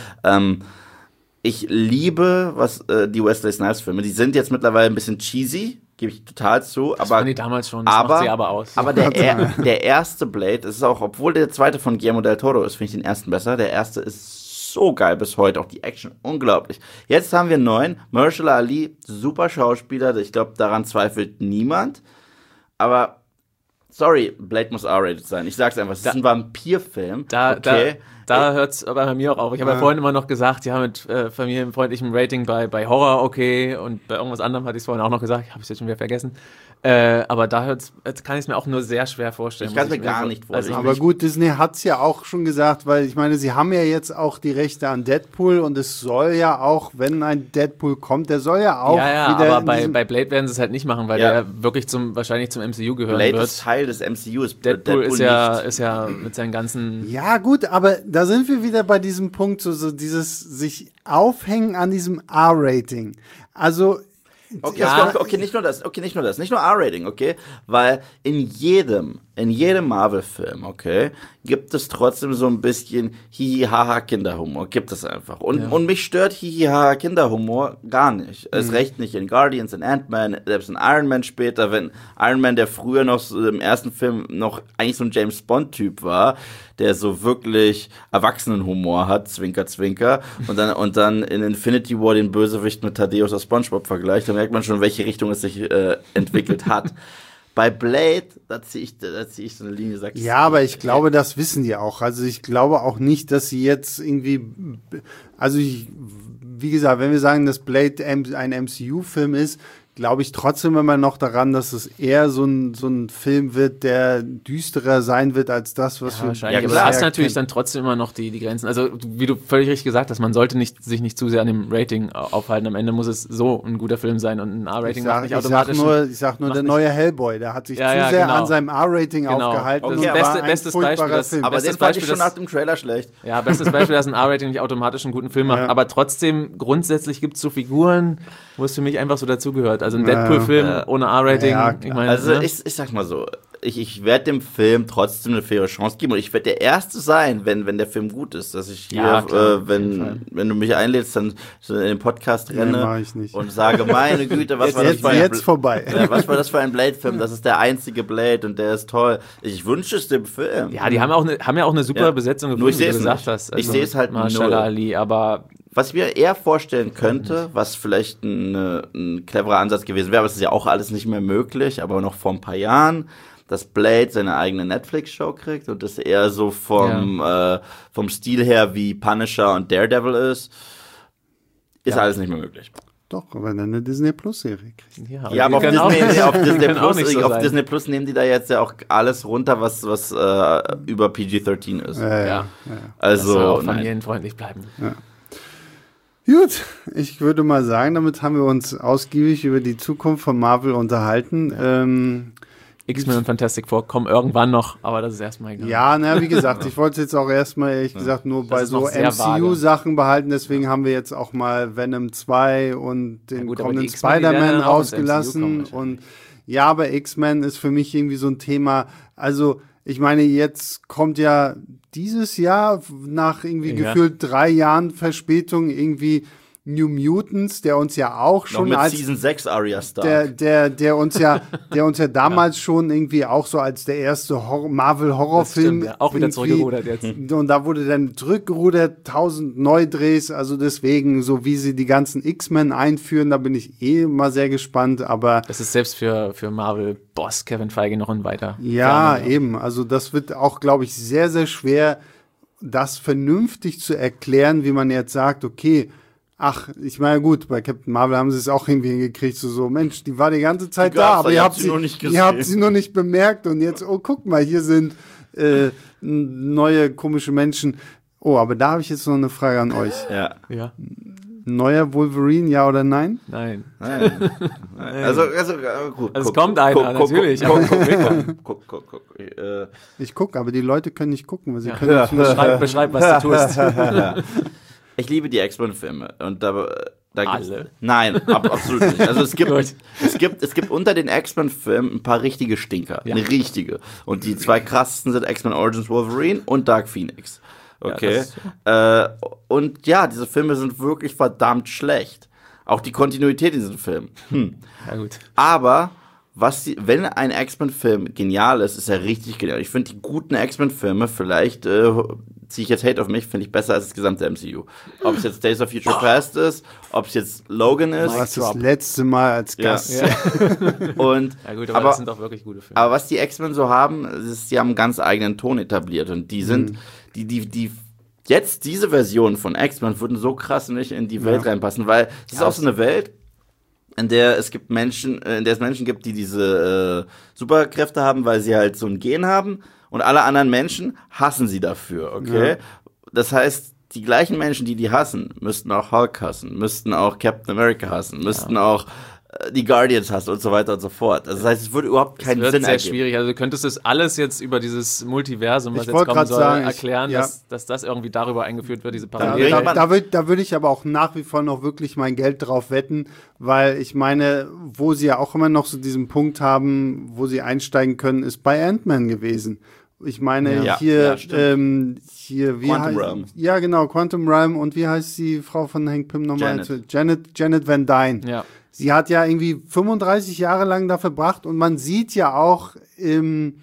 Ich liebe die Wesley Snipes-Filme. Die sind jetzt mittlerweile ein bisschen cheesy, gebe ich total zu. Das fand ich damals schon, das macht sie aber aus. Aber der erste Blade ist auch, obwohl der zweite von Guillermo del Toro ist, finde ich den ersten besser. Der erste ist so geil bis heute, auch die Action, unglaublich. Jetzt haben wir einen neuen, Mahershala Ali, super Schauspieler, ich glaube, daran zweifelt niemand. Aber, sorry, Blade muss R-rated sein. Ich sag's einfach, es ist ein Vampirfilm, okay? Da hört es aber bei mir auch auf. Ich habe ja vorhin immer noch gesagt, ja, mit familienfreundlichem Rating bei Horror okay und bei irgendwas anderem hatte ich es vorhin auch noch gesagt, habe ich es jetzt schon wieder vergessen. Aber da kann ich es mir auch nur sehr schwer vorstellen. Ich kann es mir gar nicht vorstellen. Aber gut, Disney hat es ja auch schon gesagt, weil ich meine, sie haben ja jetzt auch die Rechte an Deadpool und es soll ja auch, wenn ein Deadpool kommt, der soll ja auch wieder... aber bei Blade werden sie es halt nicht machen, weil der wirklich wahrscheinlich zum MCU gehören Blade wird. ist Teil des MCUs. Deadpool ist ja mit seinen ganzen... Ja gut, aber da sind wir wieder bei diesem Punkt, so dieses sich aufhängen an diesem R-Rating. Also... Okay, nicht nur das, nicht nur R-Rating, okay, weil in jedem Marvel-Film, okay, gibt es trotzdem so ein bisschen Hihi-Haha-Kinderhumor, gibt es einfach. Und mich stört Hihi-Haha Kinderhumor gar nicht. Es recht nicht in Guardians, in Ant-Man, selbst in Iron Man später, wenn Iron Man, der früher noch so im ersten Film noch eigentlich so ein James-Bond-Typ war, der so wirklich Erwachsenenhumor hat, Zwinker, Zwinker, und dann in Infinity War den Bösewicht mit Thaddeus aus SpongeBob vergleicht, da merkt man schon, in welche Richtung es sich entwickelt hat. Bei Blade, da zieh ich so eine Linie, sagst du. Ja, aber ich glaube, das wissen die auch. Also ich glaube auch nicht, dass sie jetzt irgendwie, wie gesagt, wenn wir sagen, dass Blade ein MCU-Film ist, glaube ich trotzdem immer noch daran, dass es eher so ein Film wird, der düsterer sein wird als das, was wir wahrscheinlich. Aber du hast natürlich dann trotzdem immer noch die Grenzen. Also wie du völlig richtig gesagt hast, man sollte sich nicht zu sehr an dem Rating aufhalten. Am Ende muss es so ein guter Film sein und ein R-Rating macht nicht automatisch. Ich sag nur der neue Hellboy, der hat sich zu sehr an seinem R-Rating aufgehalten. Okay, bestes Beispiel. Aber den fand ich schon nach dem Trailer schlecht. Ja, bestes Beispiel, dass ein R-Rating nicht automatisch einen guten Film macht. Aber trotzdem, grundsätzlich gibt es so Figuren, wo es für mich einfach so dazugehört. Also ein Deadpool-Film ohne R-Rating. Ja, ich meine, also ich sag mal so, ich werde dem Film trotzdem eine faire Chance geben und ich werde der Erste sein, wenn der Film gut ist, dass ich hier, wenn du mich einlädst, dann in den Podcast renne und sage, meine Güte, was war das für ein jetzt vorbei. Ja, was war das für ein Blade-Film? Das ist der einzige Blade und der ist toll. Ich wünsche es dem Film. Ja, die haben ja auch eine super Besetzung gefunden, wie du gesagt hast. Also ich sehe es halt Mahershala Ali, aber was ich mir eher vorstellen könnte, was vielleicht ein cleverer Ansatz gewesen wäre, aber es ist ja auch alles nicht mehr möglich, aber noch vor ein paar Jahren, dass Blade seine eigene Netflix-Show kriegt und das eher so vom Stil her wie Punisher und Daredevil ist alles nicht mehr möglich. Doch, aber dann eine Disney-Plus-Serie kriegt. Ja, aber auf Disney Plus nehmen die da jetzt ja auch alles runter, was über PG-13 ist. Also, das soll auch familienfreundlich bleiben. Ja. Gut, ich würde mal sagen, damit haben wir uns ausgiebig über die Zukunft von Marvel unterhalten. X-Men und Fantastic Four kommen irgendwann noch, aber das ist erstmal egal. Ja, wie gesagt, ich wollte es jetzt auch erstmal, ehrlich gesagt, nur bei so MCU-Sachen behalten. Deswegen haben wir jetzt auch mal Venom 2 und den kommenden Spider-Man rausgelassen. Aber X-Men ist für mich irgendwie so ein Thema. Also, ich meine, jetzt kommt ja dieses Jahr nach irgendwie gefühlt 3 Jahren Verspätung irgendwie New Mutants, der uns ja auch schon noch mit Season 6 Arya Stark. Der uns ja damals schon irgendwie auch so als der erste Marvel-Horrorfilm auch wieder zurückgerudert jetzt. Und da wurde dann zurückgerudert, 1000 Neudrehs, also deswegen, so wie sie die ganzen X-Men einführen, da bin ich mal sehr gespannt, aber das ist selbst für Marvel-Boss Kevin Feige noch ein weiter. Ja, eben, also das wird auch, glaube ich, sehr, sehr schwer, das vernünftig zu erklären, wie man jetzt sagt, okay, ich meine, gut, bei Captain Marvel haben sie es auch irgendwie hingekriegt, so, Mensch, die war die ganze Zeit da, aber ihr habt sie noch nicht bemerkt und jetzt, guck mal, hier sind neue komische Menschen. Oh, aber da habe ich jetzt noch eine Frage an euch. Ja. Neuer Wolverine, ja oder nein? Nein. Also gut. Also es kommt einer, natürlich. Guck. Ich gucke, aber die Leute können nicht gucken, weil sie können nicht nur beschreib, was du tust. Ich liebe die X-Men-Filme und da alle? Nein, absolut nicht. Also es gibt unter den X-Men-Filmen ein paar richtige Stinker, eine richtige. Und die 2 krassesten sind X-Men Origins Wolverine und Dark Phoenix. Okay. Und ja, diese Filme sind wirklich verdammt schlecht. Auch die Kontinuität in diesen Filmen. Ja gut. Aber wenn ein X-Men-Film genial ist, ist er richtig genial. Ich finde die guten X-Men-Filme vielleicht ziehe ich jetzt Hate auf mich, finde ich besser als das gesamte MCU. Ob es jetzt Days of Future Past ist, ob es jetzt Logan ist. Das letzte Mal als Gast. Ja. Und, ja gut, aber das sind doch wirklich gute Filme. Aber was die X-Men so haben, ist, sie haben einen ganz eigenen Ton etabliert und die sind, die jetzt diese Version von X-Men würden so krass nicht in die Welt reinpassen, weil es ist auch so eine Welt, in der es Menschen gibt, die diese Superkräfte haben, weil sie halt so ein Gen haben und alle anderen Menschen hassen sie dafür, okay? Ja. Das heißt, die gleichen Menschen, die hassen, müssten auch Hulk hassen, müssten auch Captain America hassen, müssten auch die Guardians hassen und so weiter und so fort. Also das heißt, es würde überhaupt keinen Sinn ergeben. Das wird sehr schwierig. Also du könntest das alles jetzt über dieses Multiversum, was jetzt kommen soll, erklären, dass das irgendwie darüber eingeführt wird, diese Parallelen. Da würde ich aber auch nach wie vor noch wirklich mein Geld drauf wetten, weil ich meine, wo sie ja auch immer noch so diesen Punkt haben, wo sie einsteigen können, ist bei Ant-Man gewesen. Ich meine, hier, wie Quantum Realm. Ja, genau, Quantum Realm. Und wie heißt die Frau von Hank Pym nochmal? Janet Van Dyne. Ja. Sie hat ja irgendwie 35 Jahre lang da verbracht und man sieht ja auch im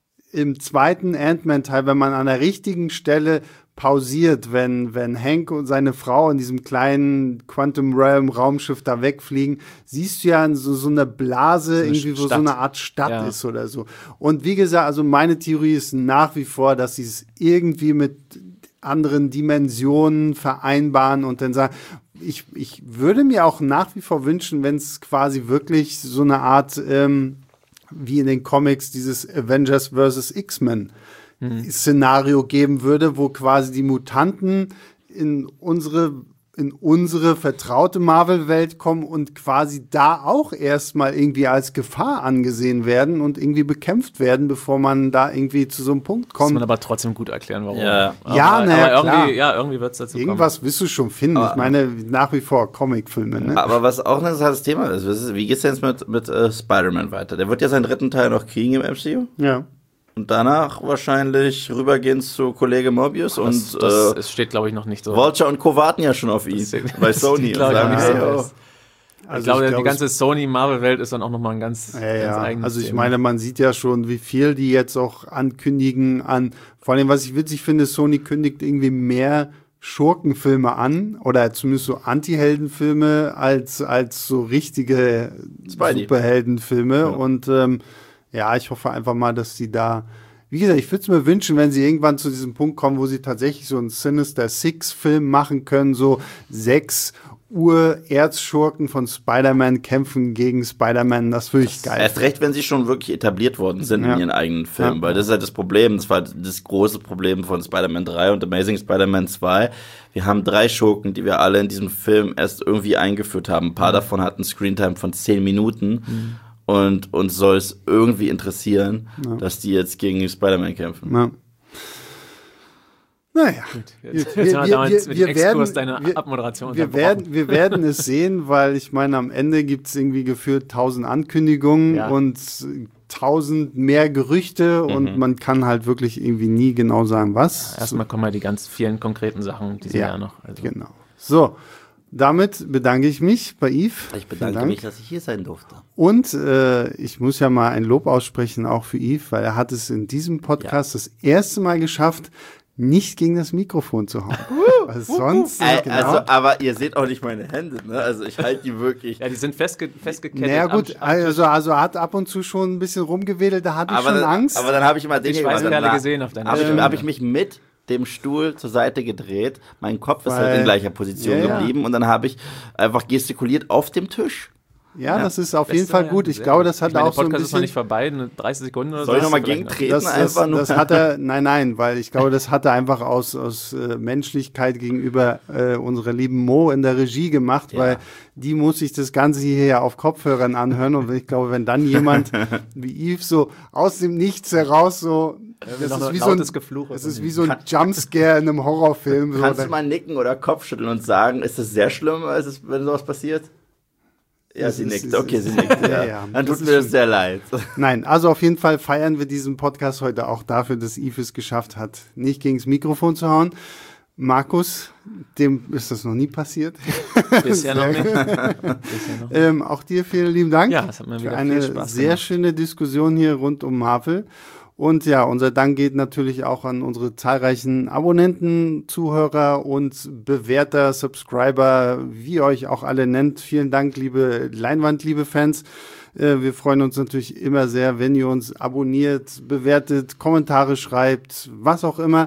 zweiten Ant-Man-Teil, wenn man an der richtigen Stelle pausiert, wenn Hank und seine Frau in diesem kleinen Quantum Realm Raumschiff da wegfliegen, siehst du ja so eine Blase, irgendwie, wo so eine Art Stadt ist oder so. Und wie gesagt, also meine Theorie ist nach wie vor, dass sie es irgendwie mit anderen Dimensionen vereinbaren und dann sagen, ich würde mir auch nach wie vor wünschen, wenn es quasi wirklich so eine Art, wie in den Comics, dieses Avengers vs. X-Men Szenario geben würde, wo quasi die Mutanten in unsere vertraute Marvel-Welt kommen und quasi da auch erstmal irgendwie als Gefahr angesehen werden und irgendwie bekämpft werden, bevor man da irgendwie zu so einem Punkt kommt. Muss man aber trotzdem gut erklären, warum. Aber irgendwie wird es dazu kommen. Irgendwas wirst du schon finden. Ich meine, nach wie vor Comicfilme. Ne? Aber was auch ein interessantes Thema ist, wie geht's denn jetzt mit Spider-Man weiter? Der wird ja seinen dritten Teil noch kriegen im MCU. Ja. Und danach wahrscheinlich rübergehen zu Kollege Mobius es steht, glaube ich, noch nicht so. Vulture und Co. warten ja schon auf ihn bei Sony. Ich glaube, die ganze Sony-Marvel-Welt ist dann auch nochmal ein ganz eigenes Also ich Thema. meine, man sieht ja schon, wie viel die jetzt auch ankündigen vor allem, was ich witzig finde, Sony kündigt irgendwie mehr Schurkenfilme an oder zumindest so Anti-Heldenfilme als so richtige Superheldenfilme. Ja. Und ich hoffe einfach mal, dass die da, wie gesagt, ich würde es mir wünschen, wenn sie irgendwann zu diesem Punkt kommen, wo sie tatsächlich so einen Sinister Six-Film machen können, so 6 Ur-Erzschurken von Spider-Man kämpfen gegen Spider-Man, das würde ich geil. Erst recht, wenn sie schon wirklich etabliert worden sind in ihren eigenen Filmen, weil das ist halt das Problem, das war das große Problem von Spider-Man 3 und Amazing Spider-Man 2. Wir haben 3 Schurken, die wir alle in diesem Film erst irgendwie eingeführt haben. Ein paar davon hatten Screentime von 10 Minuten. Und uns soll es irgendwie interessieren, dass die jetzt gegen Spider-Man kämpfen. Ja. Naja, wir werden es sehen, weil ich meine, am Ende gibt es irgendwie gefühlt 1000 Ankündigungen und 1000 mehr Gerüchte und man kann halt wirklich irgendwie nie genau sagen, was. Erstmal kommen ja die ganz vielen konkreten Sachen dieses Jahr noch. Also. Genau. So. Damit bedanke ich mich bei Yves. Ich bedanke mich, dass ich hier sein durfte. Und ich muss ja mal ein Lob aussprechen, auch für Yves, weil er hat es in diesem Podcast das erste Mal geschafft, nicht gegen das Mikrofon zu hauen. Sonst aber ihr seht auch nicht meine Hände, ne? Also ich halte die wirklich. Ja, die sind festgekettet. Naja gut, also er hat ab und zu schon ein bisschen rumgewedelt, da hatte ich schon Angst. Aber dann habe ich immer die Schweißperle gesehen auf deiner Habe ich mich mit dem Stuhl zur Seite gedreht. Mein Kopf ist halt in gleicher Position geblieben und dann habe ich einfach gestikuliert auf dem Tisch. Ja, das ist auf jeden Fall gut. Ich glaube, das hat auch so ein bisschen... Der Podcast ist noch nicht vorbei, 30 Sekunden oder so. Soll ich nochmal gegentreten? Das hat er, nein, weil ich glaube, das hat er einfach aus Menschlichkeit gegenüber unserer lieben Mo in der Regie gemacht, weil die muss sich das Ganze hier ja auf Kopfhörern anhören und ich glaube, wenn dann jemand wie Yves so aus dem Nichts heraus so... Das ist wie so ein Jumpscare in einem Horrorfilm. Kannst du mal nicken oder Kopfschütteln und sagen, ist das sehr schlimm, wenn sowas passiert? Ja, sie nickt. Okay, sie nickt. Ja. Dann tut mir das sehr leid. Nein, also auf jeden Fall feiern wir diesen Podcast heute auch dafür, dass Yves es geschafft hat, nicht gegen das Mikrofon zu hauen. Markus, dem ist das noch nie passiert. Bisher noch nicht. Auch dir vielen lieben Dank. Ja, das hat mir wieder für eine viel Spaß sehr gemacht. schöne Diskussion hier rund um Marvel. Und ja, unser Dank geht natürlich auch an unsere zahlreichen Abonnenten, Zuhörer und Bewerter, Subscriber, wie ihr euch auch alle nennt. Vielen Dank, liebe Leinwand, liebe Fans. Wir freuen uns natürlich immer sehr, wenn ihr uns abonniert, bewertet, Kommentare schreibt, was auch immer.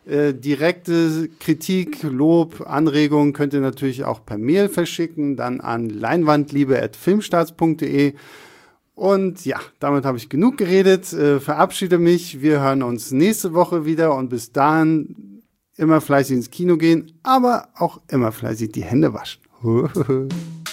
Direkte Kritik, Lob, Anregungen könnt ihr natürlich auch per Mail verschicken, dann an leinwandliebe@filmstarts.de. Und ja, damit habe ich genug geredet, verabschiede mich, wir hören uns nächste Woche wieder und bis dahin immer fleißig ins Kino gehen, aber auch immer fleißig die Hände waschen.